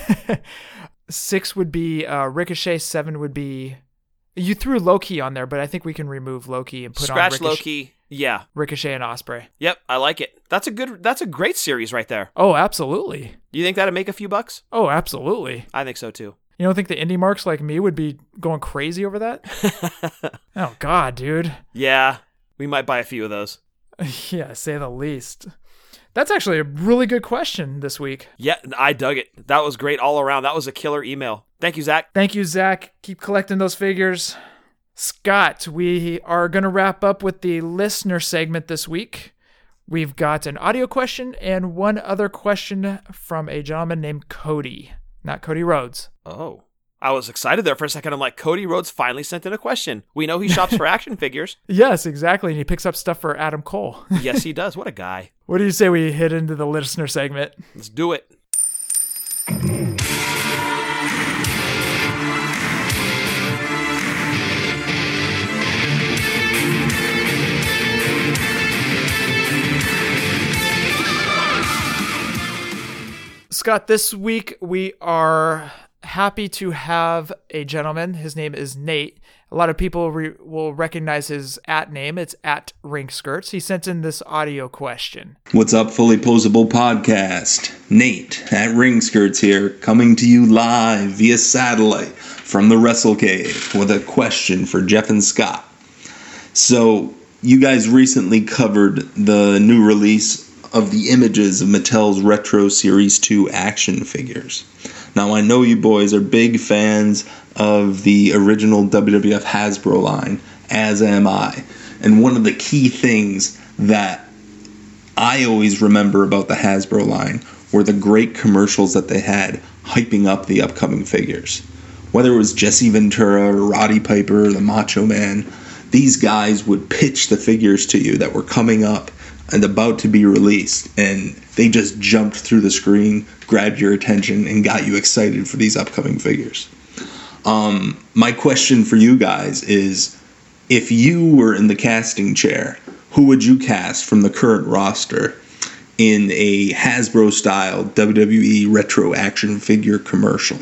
Six would be uh, Ricochet. Seven would be... You threw Loki on there, but I think we can remove Loki and put Scratch on Ricochet. Loki. Yeah. Ricochet and Osprey. Yep, I like it. That's a good. That's a great series right there. Oh, absolutely. You think that'd make a few bucks? Oh, absolutely. I think so too. You don't think the indie marks like me would be going crazy over that? Oh, God, dude. Yeah, we might buy a few of those. Yeah, say the least. That's actually a really good question this week. Yeah, I dug it. That was great all around. That was a killer email. Thank you, Zach. Thank you, Zach. Keep collecting those figures. Scott, we are going to wrap up with the listener segment this week. We've got an audio question and one other question from a gentleman named Cody, not Cody Rhodes. Oh, I was excited there for a second. I'm like, Cody Rhodes finally sent in a question. We know he shops for action figures. Yes, exactly. And he picks up stuff for Adam Cole. Yes, he does. What a guy. What do you say we hit into the listener segment? Let's do it. Scott, this week we are happy to have a gentleman. His name is Nate. A lot of people re- will recognize his at name. It's at Rink Skirts. He sent in this audio question. What's up, Fully Posable Podcast? Nate at Ring Skirts here, coming to you live via satellite from the Wrestle Cave with a question for Jeff and Scott. So, you guys recently covered the new release of the images of Mattel's Retro Series two action figures. Now, I know you boys are big fans of the original W W F Hasbro line, as am I. And one of the key things that I always remember about the Hasbro line were the great commercials that they had hyping up the upcoming figures. Whether it was Jesse Ventura or Roddy Piper or the Macho Man, these guys would pitch the figures to you that were coming up and about to be released, and they just jumped through the screen, grabbed your attention, and got you excited for these upcoming figures. Um, my question for you guys is, if you were in the casting chair, who would you cast from the current roster in a Hasbro-style W W E retro action figure commercial?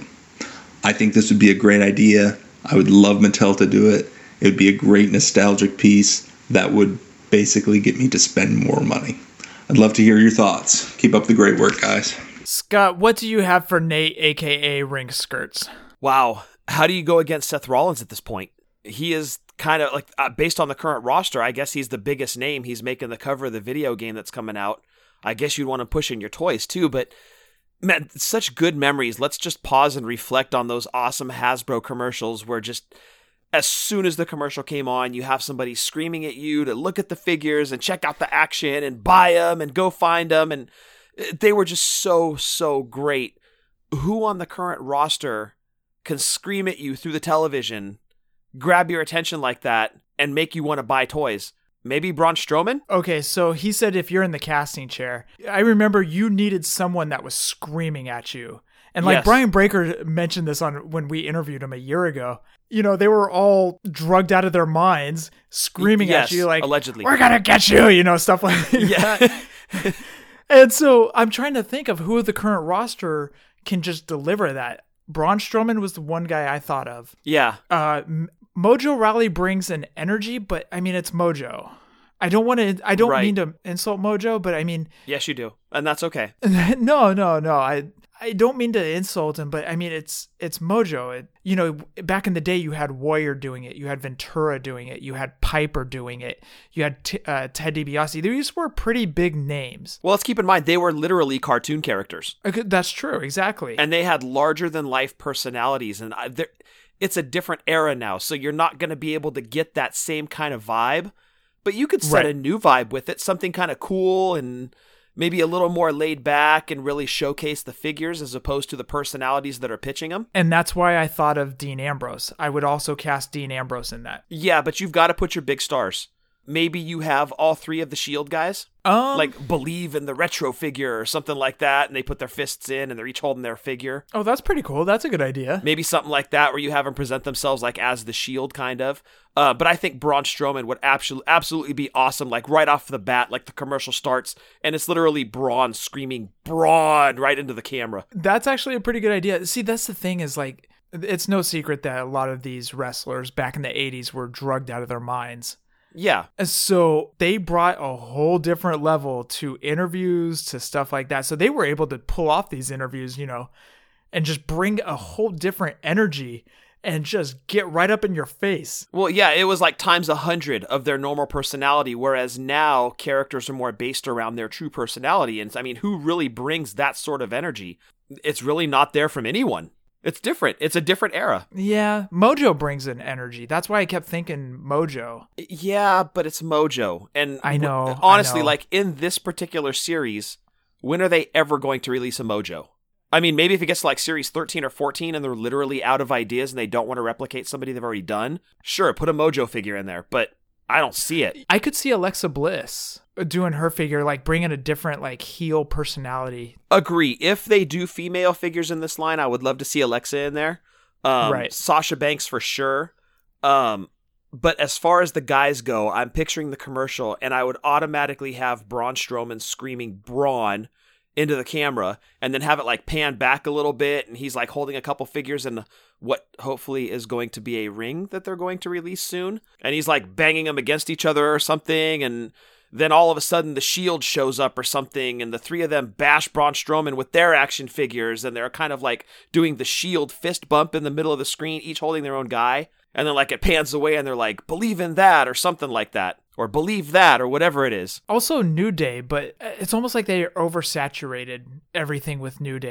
I think this would be a great idea. I would love Mattel to do it. It would be a great nostalgic piece that would basically get me to spend more money. I'd love to hear your thoughts. Keep up the great work, guys. Scott, what do you have for Nate, aka Ring Skirts? Wow. How do you go against Seth Rollins at this point? He is kind of like, uh, based on the current roster, I guess he's the biggest name. He's making the cover of the video game that's coming out. I guess you'd want to push in your toys too, but man, such good memories. Let's just pause and reflect on those awesome Hasbro commercials where just as soon as the commercial came on, you have somebody screaming at you to look at the figures and check out the action and buy them and go find them. And they were just so, so great. Who on the current roster can scream at you through the television, grab your attention like that, and make you want to buy toys? Maybe Braun Strowman? Okay, so he said if you're in the casting chair, I remember you needed someone that was screaming at you. And like Yes. Brian Breaker mentioned this on when we interviewed him a year ago. You know, they were all drugged out of their minds, screaming Yes, at you like, allegedly. "We're gonna get you," you know, stuff like Yeah. that. And so I'm trying to think of who of the current roster can just deliver that. Braun Strowman was the one guy I thought of. Yeah. Uh, M- Mojo Rawley brings an energy, but I mean, it's Mojo. I don't want to, I don't Right. mean to insult Mojo, but I mean, Yes, you do. And that's okay. no, no, no. I, I don't mean to insult him, but I mean, it's, it's Mojo. It, you know, back in the day, you had Warrior doing it. You had Ventura doing it. You had Piper doing it. You had t- uh, Ted DiBiase. These were pretty big names. Well, let's keep in mind, they were literally cartoon characters. Okay, that's true. Exactly. And they had larger than life personalities. And I- they're- it's a different era now. So you're not going to be able to get that same kind of vibe. But you could set Right. a new vibe with it, something kind of cool and maybe a little more laid back and really showcase the figures as opposed to the personalities that are pitching them. And that's why I thought of Dean Ambrose. I would also cast Dean Ambrose in that. Yeah, but you've got to put your big stars. Maybe you have all three of the Shield guys, Um, like believe in the retro figure or something like that, and they put their fists in and they're each holding their figure. oh, that's pretty cool. That's a good idea. Maybe something like that where you have them present themselves like as the Shield kind of. Uh, but I think Braun Strowman would absolutely absolutely be awesome, like right off the bat, like the commercial starts and it's literally Braun screaming Braun right into the camera. That's actually a pretty good idea. See, that's the thing is like, it's no secret that a lot of these wrestlers back in the eighties were drugged out of their minds. Yeah. And so they brought a whole different level to interviews, to stuff like that. So they were able to pull off these interviews, you know, and just bring a whole different energy and just get right up in your face. Well, yeah, it was like times a hundred of their normal personality, whereas now characters are more based around their true personality. And I mean, who really brings that sort of energy? It's really not there from anyone. It's different. It's a different era. Yeah, Mojo brings an energy. That's why I kept thinking Mojo. Yeah, but it's Mojo. And I know, w- honestly, I know. like in this particular series, when are they ever going to release a Mojo? I mean, maybe if it gets to like series thirteen or fourteen and they're literally out of ideas and they don't want to replicate somebody they've already done, sure, put a Mojo figure in there, but I don't see it. I could see Alexa Bliss doing her figure, like bringing a different like heel personality. Agree. If they do female figures in this line, I would love to see Alexa in there. Um, Right. Sasha Banks for sure. Um, but as far as the guys go, I'm picturing the commercial and I would automatically have Braun Strowman screaming Braun into the camera and then have it like pan back a little bit and he's like holding a couple figures in what hopefully is going to be a ring that they're going to release soon. And he's like banging them against each other or something and then all of a sudden the Shield shows up or something and the three of them bash Braun Strowman with their action figures and they're kind of like doing the Shield fist bump in the middle of the screen, each holding their own guy. And then like it pans away and they're like, believe in that or something like that. Or believe that or whatever it is. Also New Day, but it's almost like they oversaturated everything with New Day.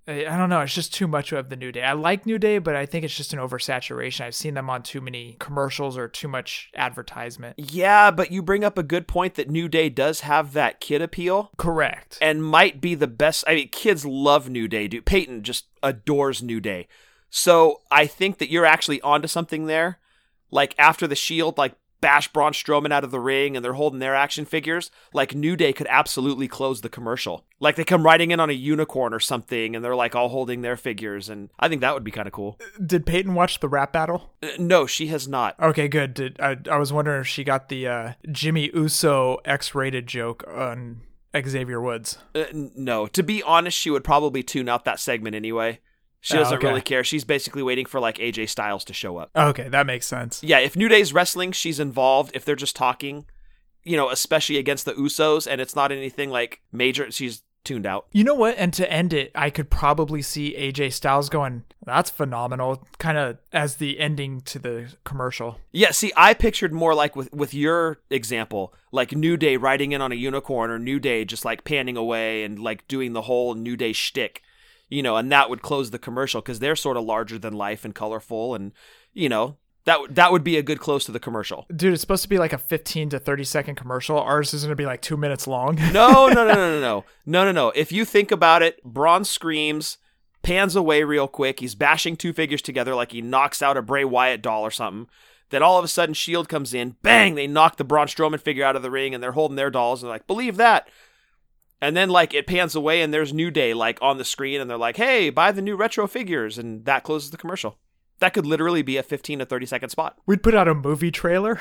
I I don't know. It's just too much of the New Day. I like New Day, but I think it's just an oversaturation. I've seen them on too many commercials or too much advertisement. Yeah, but you bring up a good point that New Day does have that kid appeal. Correct. And might be the best. I mean, kids love New Day, dude. Peyton just adores New Day. So I think that you're actually onto something there. Like after the Shield, like bash Braun Strowman out of the ring and they're holding their action figures, like New Day could absolutely close the commercial. Like they come riding in on a unicorn or something and they're like all holding their figures, and I think that would be kind of cool. Did Peyton watch the rap battle? Uh, no, she has not. Okay, good. Did I, I was wondering if she got the uh, Jimmy Uso X-rated joke on Xavier Woods. Uh, n- no, to be honest, she would probably tune out that segment anyway. She doesn't oh, okay. really care. She's basically waiting for like A J Styles to show up. Okay, that makes sense. Yeah, if New Day's wrestling, she's involved. If they're just talking, you know, especially against the Usos, and it's not anything like major, she's tuned out. You know what? And to end it, I could probably see A J Styles going, that's phenomenal, kind of as the ending to the commercial. Yeah, see, I pictured more like with, with your example, like New Day riding in on a unicorn, or New Day just like panning away and like doing the whole New Day shtick. You know, and that would close the commercial because they're sort of larger than life and colorful, and you know that that would be a good close to the commercial. Dude, it's supposed to be like a fifteen to thirty second commercial. Ours is going to be like two minutes long. no, no, no, no, no, no, no, no, no. If you think about it, Braun screams, pans away real quick. He's bashing two figures together like he knocks out a Bray Wyatt doll or something. Then all of a sudden, Shield comes in, bang! They knock the Braun Strowman figure out of the ring, and they're holding their dolls, and they're like, believe that. And then, like, it pans away, and there's New Day, like, on the screen, and they're like, hey, buy the new retro figures, and that closes the commercial. That could literally be a fifteen to thirty second spot. We'd put out a movie trailer.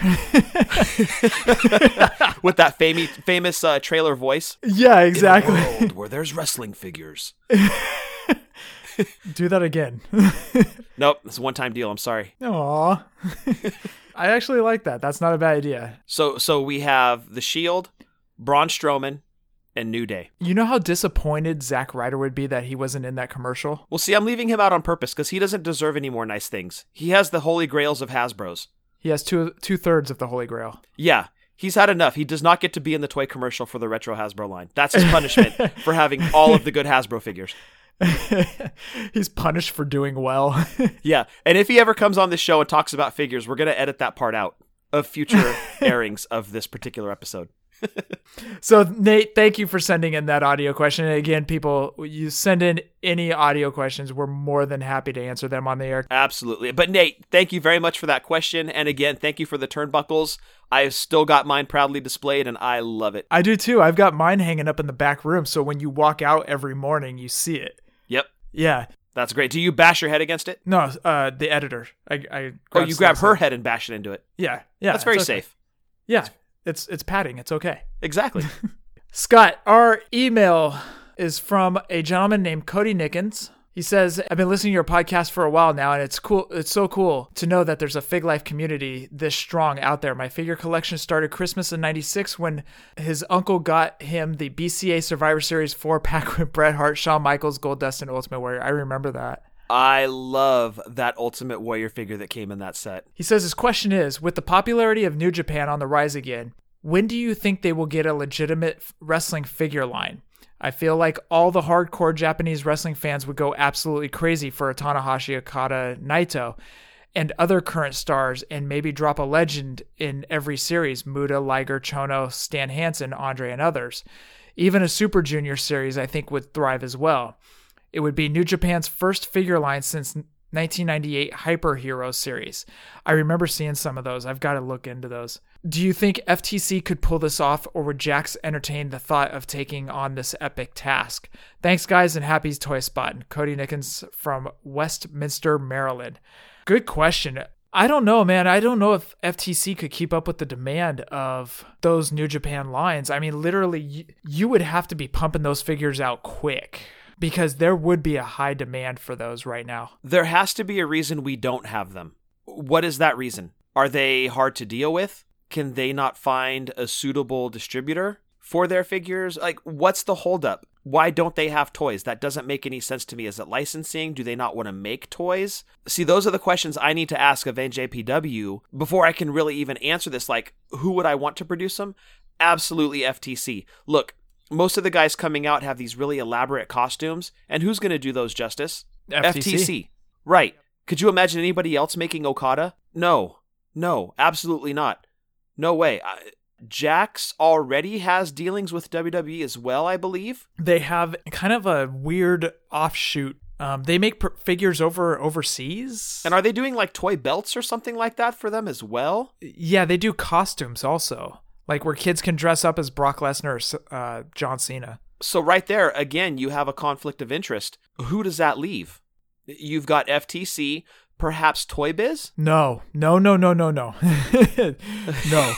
With that fami- famous uh, trailer voice. Yeah, exactly. In a world where there's wrestling figures. Do that again. Nope, it's a one-time deal, I'm sorry. Aw. I actually like that. That's not a bad idea. So, so we have the Shield, Braun Strowman, and New Day. You know how disappointed Zack Ryder would be that he wasn't in that commercial? Well, see, I'm leaving him out on purpose because he doesn't deserve any more nice things. He has the holy grails of Hasbro's. He has two two thirds of the Holy Grail. Yeah, he's had enough. He does not get to be in the toy commercial for the retro Hasbro line. That's his punishment for having all of the good Hasbro figures. He's punished for doing well. Yeah, and if he ever comes on this show and talks about figures, we're going to edit that part out of future airings of this particular episode. So, Nate, thank you for sending in that audio question. And again, people, you send in any audio questions, we're more than happy to answer them on the air. Absolutely. But Nate, thank you very much for that question. And again, thank you for the turnbuckles. I've still got mine proudly displayed, and I love it. I do too. I've got mine hanging up in the back room, so when you walk out every morning, you see it. Yep. Yeah. That's great. Do you bash your head against it? No, uh, the editor. I, I Oh, you grab her head and bash it into it. Yeah. Yeah. That's very okay. safe. Yeah. It's it's padding. It's okay. Exactly. Scott, our email is from a gentleman named Cody Nickens. He says, I've been listening to your podcast for a while now, and it's cool. It's so cool to know that there's a Fig Life community this strong out there. My figure collection started Christmas in ninety-six when his uncle got him the B C A Survivor Series four pack with Bret Hart, Shawn Michaels, Goldust, and Ultimate Warrior. I remember that. I love that Ultimate Warrior figure that came in that set. He says his question is, with the popularity of New Japan on the rise again, when do you think they will get a legitimate wrestling figure line? I feel like all the hardcore Japanese wrestling fans would go absolutely crazy for a Tanahashi, Okada, Naito, and other current stars, and maybe drop a legend in every series, Muta, Liger, Chono, Stan Hansen, Andre, and others. Even a Super Junior series I think would thrive as well. It would be New Japan's first figure line since nineteen ninety-eight Hyper Heroes series. I remember seeing some of those. I've got to look into those. Do you think F T C could pull this off, or would Jax entertain the thought of taking on this epic task? Thanks, guys, and happy Toy Spot. Cody Nickens from Westminster, Maryland. Good question. I don't know, man. I don't know if F T C could keep up with the demand of those New Japan lines. I mean, literally, you, you would have to be pumping those figures out quick, because there would be a high demand for those right now. There has to be a reason we don't have them. What is that reason? Are they hard to deal with? Can they not find a suitable distributor for their figures? Like, what's the holdup? Why don't they have toys? That doesn't make any sense to me. Is it licensing? Do they not want to make toys? See, those are the questions I need to ask of N J P W before I can really even answer this. Like, who would I want to produce them? Absolutely F T C. Look, most of the guys coming out have these really elaborate costumes. And who's going to do those justice? F T C. F T C. Right. Could you imagine anybody else making Okada? No. No, absolutely not. No way. I, Jax already has dealings with W W E as well, I believe. They have kind of a weird offshoot. Um, they make per- figures over overseas. And are they doing like toy belts or something like that for them as well? Yeah, they do costumes also. Like where kids can dress up as Brock Lesnar or uh, John Cena. So right there, again, you have a conflict of interest. Who does that leave? You've got F T C, perhaps Toy Biz? No, no, no, no, no, no. No.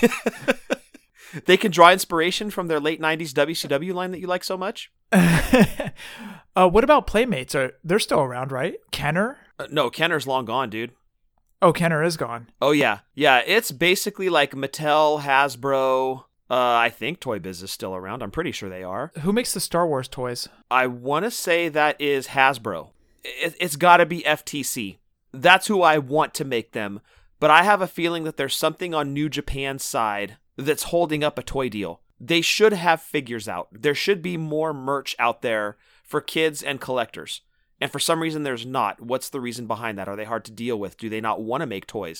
They can draw inspiration from their late nineties W C W line that you like so much? uh, what about Playmates? Are They're still around, right? Kenner? Uh, no, Kenner's long gone, dude. Oh, Kenner is gone. Oh, yeah. Yeah, it's basically like Mattel, Hasbro. Uh, I think Toy Biz is still around. I'm pretty sure they are. Who makes the Star Wars toys? I want to say that is Hasbro. It, it's got to be F T C. That's who I want to make them. But I have a feeling that there's something on New Japan's side that's holding up a toy deal. They should have figures out. There should be more merch out there for kids and collectors. And for some reason, there's not. What's the reason behind that? Are they hard to deal with? Do they not want to make toys?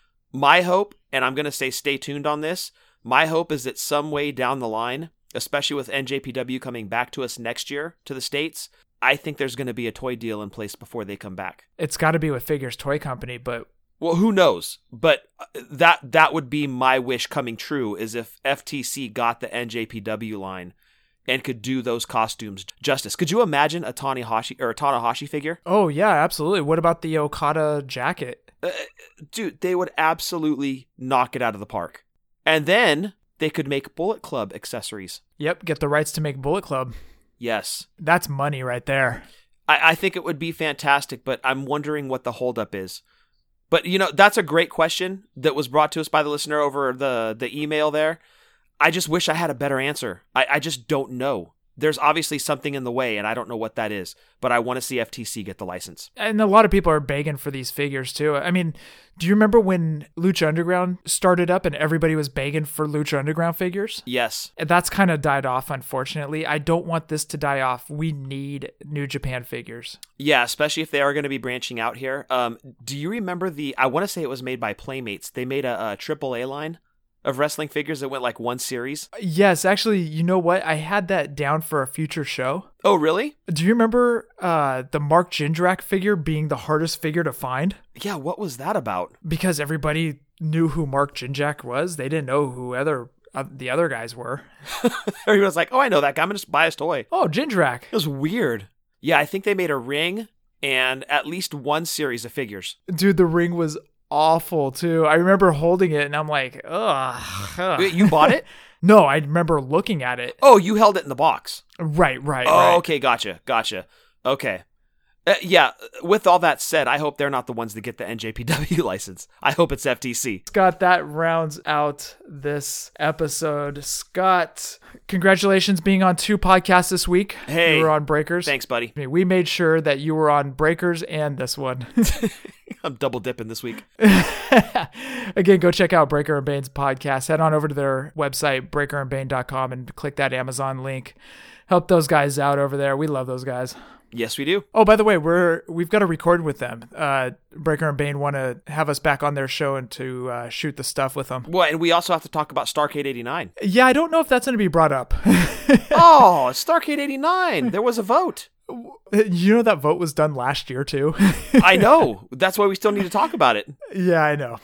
My hope, and I'm going to say stay tuned on this, my hope is that some way down the line, especially with N J P W coming back to us next year to the States, I think there's going to be a toy deal in place before they come back. It's got to be with Figures Toy Company, but... Well, who knows? But that that would be my wish coming true, is if F T C got the N J P W line and could do those costumes justice. Could you imagine a Tanahashi or a Tanahashi figure? Oh, yeah, absolutely. What about the Okada jacket? Uh, dude, they would absolutely knock it out of the park. And then they could make Bullet Club accessories. Yep, get the rights to make Bullet Club. Yes. That's money right there. I, I think it would be fantastic, but I'm wondering what the holdup is. But, you know, that's a great question that was brought to us by the listener over the, the email there. I just wish I had a better answer. I, I just don't know. There's obviously something in the way, and I don't know what that is. But I want to see F T C get the license. And a lot of people are begging for these figures, too. I mean, do you remember when Lucha Underground started up and everybody was begging for Lucha Underground figures? Yes. And that's kind of died off, unfortunately. I don't want this to die off. We need New Japan figures. Yeah, especially if they are going to be branching out here. Um, do you remember the, I want to say it was made by Playmates. They made a, a triple A line of wrestling figures that went like one series. Yes, actually, you know what? I had that down for a future show. Oh, really? Do you remember uh, the Mark Jindrak figure being the hardest figure to find? Yeah, what was that about? Because everybody knew who Mark Jindrak was. They didn't know who other uh, the other guys were. Everybody was like, oh, I know that guy. I'm going to just buy his toy. Oh, Jindrak. It was weird. Yeah, I think they made a ring and at least one series of figures. Dude, the ring was awful too. I remember holding it and I'm like, ugh. ugh. Wait, you bought it? No, I remember looking at it. Oh, you held it in the box. Right, right, oh, right. okay, gotcha, gotcha. Okay. Uh, yeah, with all that said, I hope they're not the ones that get the N J P W license. I hope it's F T C. Scott, that rounds out this episode. Scott, congratulations being on two podcasts this week. Hey. You were on Breakers. Thanks, buddy. I mean, we made sure that you were on Breakers and this one. I'm double dipping this week. Again, go check out Breaker and Bane's podcast. Head on over to their website, breaker and bane dot com, and click that Amazon link. Help those guys out over there. We love those guys. Yes, we do. Oh, by the way, we're we've got to record with them. Uh, Breaker and Bane want to have us back on their show and to uh, shoot the stuff with them. Well, and we also have to talk about Starcade eighty-nine. Yeah, I don't know if that's going to be brought up. Oh, Starcade eighty-nine. There was a vote. You know that vote was done last year too. I know. That's why we still need to talk about it. Yeah, I know.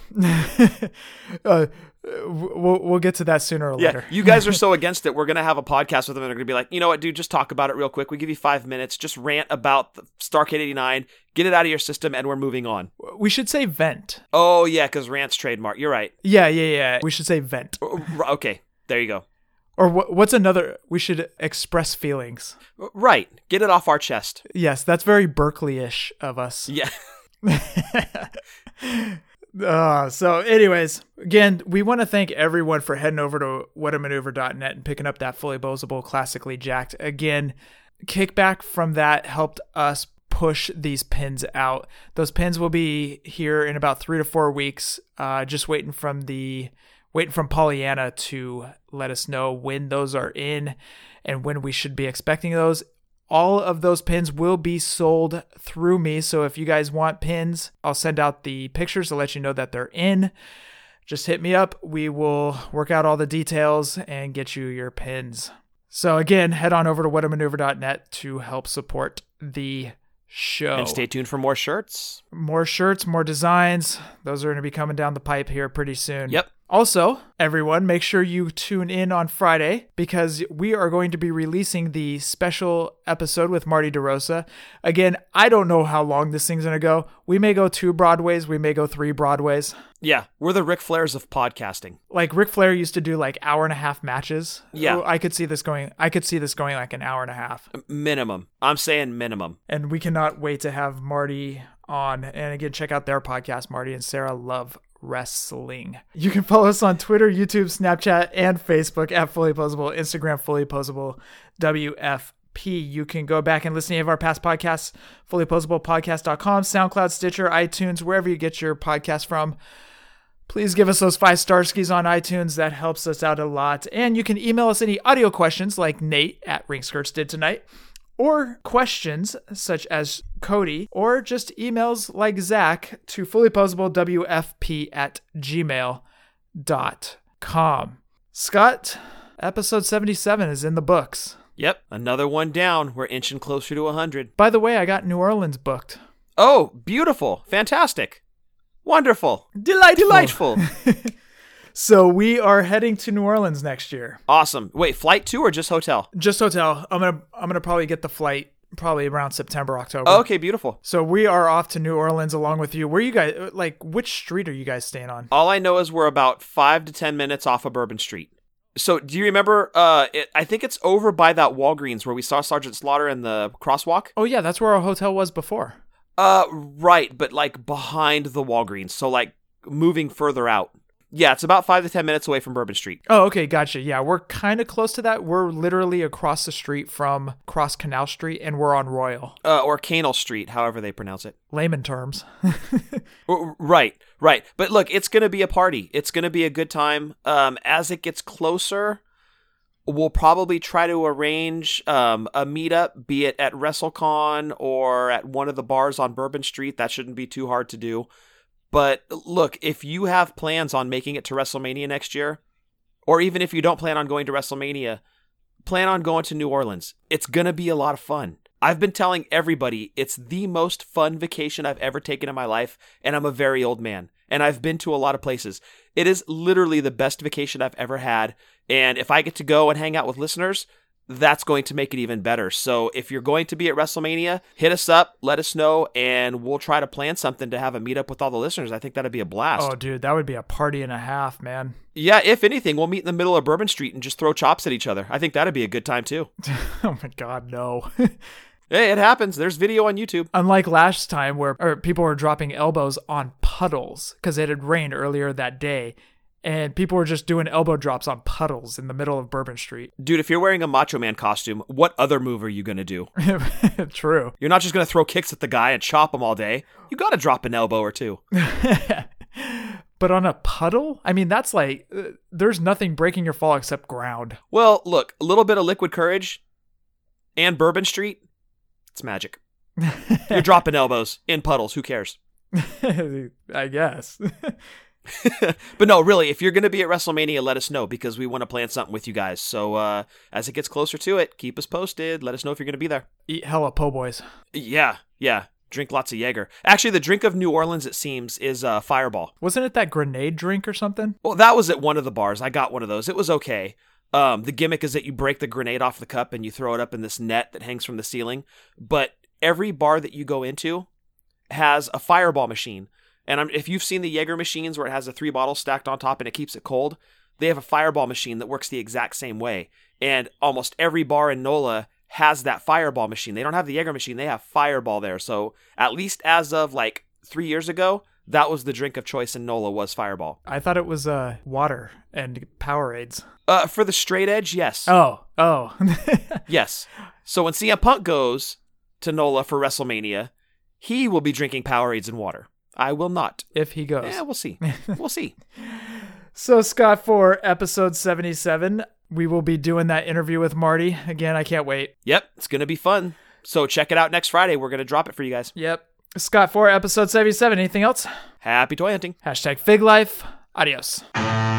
uh, we'll we'll get to that sooner or yeah, later. You guys are so against it. We're gonna have a podcast with them, and they're gonna be like, you know what, dude, just talk about it real quick. We give you five minutes. Just rant about the Starcade eighty-nine. Get it out of your system, and we're moving on. We should say vent. Oh yeah, because rant's trademark. You're right. Yeah, yeah, yeah. We should say vent. Okay, there you go. Or what's another? We should express feelings. Right. Get it off our chest. Yes, that's very Berkeley-ish of us. Yeah. uh, so anyways, again, we want to thank everyone for heading over to what a maneuver dot net and picking up that Fully Posable Classically Jacked. Again, kickback from that helped us push these pins out. Those pins will be here in about three to four weeks. Uh, just waiting from the waiting from Pollyanna to let us know when those are in and when we should be expecting those. All of those pins will be sold through me. So if you guys want pins, I'll send out the pictures to let you know that they're in. Just hit me up. We will work out all the details and get you your pins. So again, head on over to what a maneuver dot net to help support the show. And stay tuned for more shirts. More shirts, more designs. Those are going to be coming down the pipe here pretty soon. Yep. Also, everyone, make sure you tune in on Friday because we are going to be releasing the special episode with Marty DeRosa. Again, I don't know how long this thing's going to go. We may go two Broadways. We may go three Broadways. Yeah, we're the Ric Flairs of podcasting. Like Ric Flair used to do like hour and a half matches. Yeah. Oh, I could see this going, I could see this going like an hour and a half. Minimum. I'm saying minimum. And we cannot wait to have Marty on. And again, check out their podcast. Marty and Sarah love wrestling. You can follow us on Twitter, YouTube, Snapchat, and Facebook at Fully Posable, Instagram, Fully Posable, W F P. You can go back and listen to any of our past podcasts, fully posable podcast dot com, SoundCloud, Stitcher, iTunes, wherever you get your podcast from. Please give us those five star skis on iTunes. That helps us out a lot. And you can email us any audio questions like Nate at Ringskirts did tonight, or questions such as Cody, or just emails like Zach to fullyposablewfp at gmail dot com. Scott, episode seventy-seven is in the books. Yep, another one down. We're inching closer to one hundred. By the way, I got New Orleans booked. Oh, beautiful. Fantastic. Wonderful. Delightful. Delightful. So we are heading to New Orleans next year. Awesome. Wait, flight two or just hotel? Just hotel. I'm gonna I'm gonna probably get the flight probably around September, October. Oh, okay, beautiful. So we are off to New Orleans along with you. Where are you guys? Like, which street are you guys staying on? All I know is we're about five to ten minutes off of Bourbon Street. So do you remember? Uh, it, I think it's over by that Walgreens where we saw Sergeant Slaughter in the crosswalk. Oh yeah, that's where our hotel was before. Uh, right, but like behind the Walgreens. So like moving further out. Yeah, it's about five to ten minutes away from Bourbon Street. Oh, okay, gotcha. Yeah, we're kind of close to that. We're literally across the street from Cross Canal Street, and we're on Royal. Uh, or Canal Street, however they pronounce it. Layman terms. Right, right. But look, it's going to be a party. It's going to be a good time. Um, as it gets closer, we'll probably try to arrange um, a meetup, be it at WrestleCon or at one of the bars on Bourbon Street. That shouldn't be too hard to do. But look, if you have plans on making it to WrestleMania next year, or even if you don't plan on going to WrestleMania, plan on going to New Orleans. It's going to be a lot of fun. I've been telling everybody it's the most fun vacation I've ever taken in my life, and I'm a very old man, and I've been to a lot of places. It is literally the best vacation I've ever had, and if I get to go and hang out with listeners, that's going to make it even better. So if you're going to be at WrestleMania, hit us up, let us know, and we'll try to plan something to have a meetup with all the listeners. I think that'd be a blast. Oh, dude, that would be a party and a half, man. Yeah, if anything, we'll meet in the middle of Bourbon Street and just throw chops at each other. I think that'd be a good time, too. Oh, my God, no. Hey, it happens. There's video on YouTube. Unlike last time where or people were dropping elbows on puddles because it had rained earlier that day. And people were just doing elbow drops on puddles in the middle of Bourbon Street. Dude, if you're wearing a Macho Man costume, what other move are you going to do? True. You're not just going to throw kicks at the guy and chop him all day. You got to drop an elbow or two. But on a puddle? I mean, that's like, uh, there's nothing breaking your fall except ground. Well, look, a little bit of Liquid Courage and Bourbon Street, it's magic. You're dropping elbows in puddles. Who cares? I guess. But no, really, if you're going to be at WrestleMania, let us know because we want to plan something with you guys. So uh, as it gets closer to it, keep us posted. Let us know if you're going to be there. Eat hella po' boys. Yeah, yeah. Drink lots of Jaeger. Actually, the drink of New Orleans, it seems, is uh, Fireball. Wasn't it that grenade drink or something? Well, that was at one of the bars. I got one of those. It was okay. Um, the gimmick is that you break the grenade off the cup and you throw it up in this net that hangs from the ceiling. But every bar that you go into has a Fireball machine. And I'm, if you've seen the Jaeger machines where it has the three bottles stacked on top and it keeps it cold, they have a Fireball machine that works the exact same way. And almost every bar in NOLA has that Fireball machine. They don't have the Jaeger machine. They have Fireball there. So at least as of like three years ago, that was the drink of choice in NOLA was Fireball. I thought it was uh, water and Powerades. Uh, for the straight edge, yes. Oh, oh. Yes. So when C M Punk goes to NOLA for WrestleMania, he will be drinking Powerades and water. I will not. If he goes. Yeah, we'll see. We'll see. So, Scott, for episode seventy-seven, we will be doing that interview with Marty. Again, I can't wait. Yep, it's going to be fun. So check it out next Friday. We're going to drop it for you guys. Yep. Scott, for episode seventy-seven, anything else? Happy toy hunting. Hashtag Fig Life. Adios.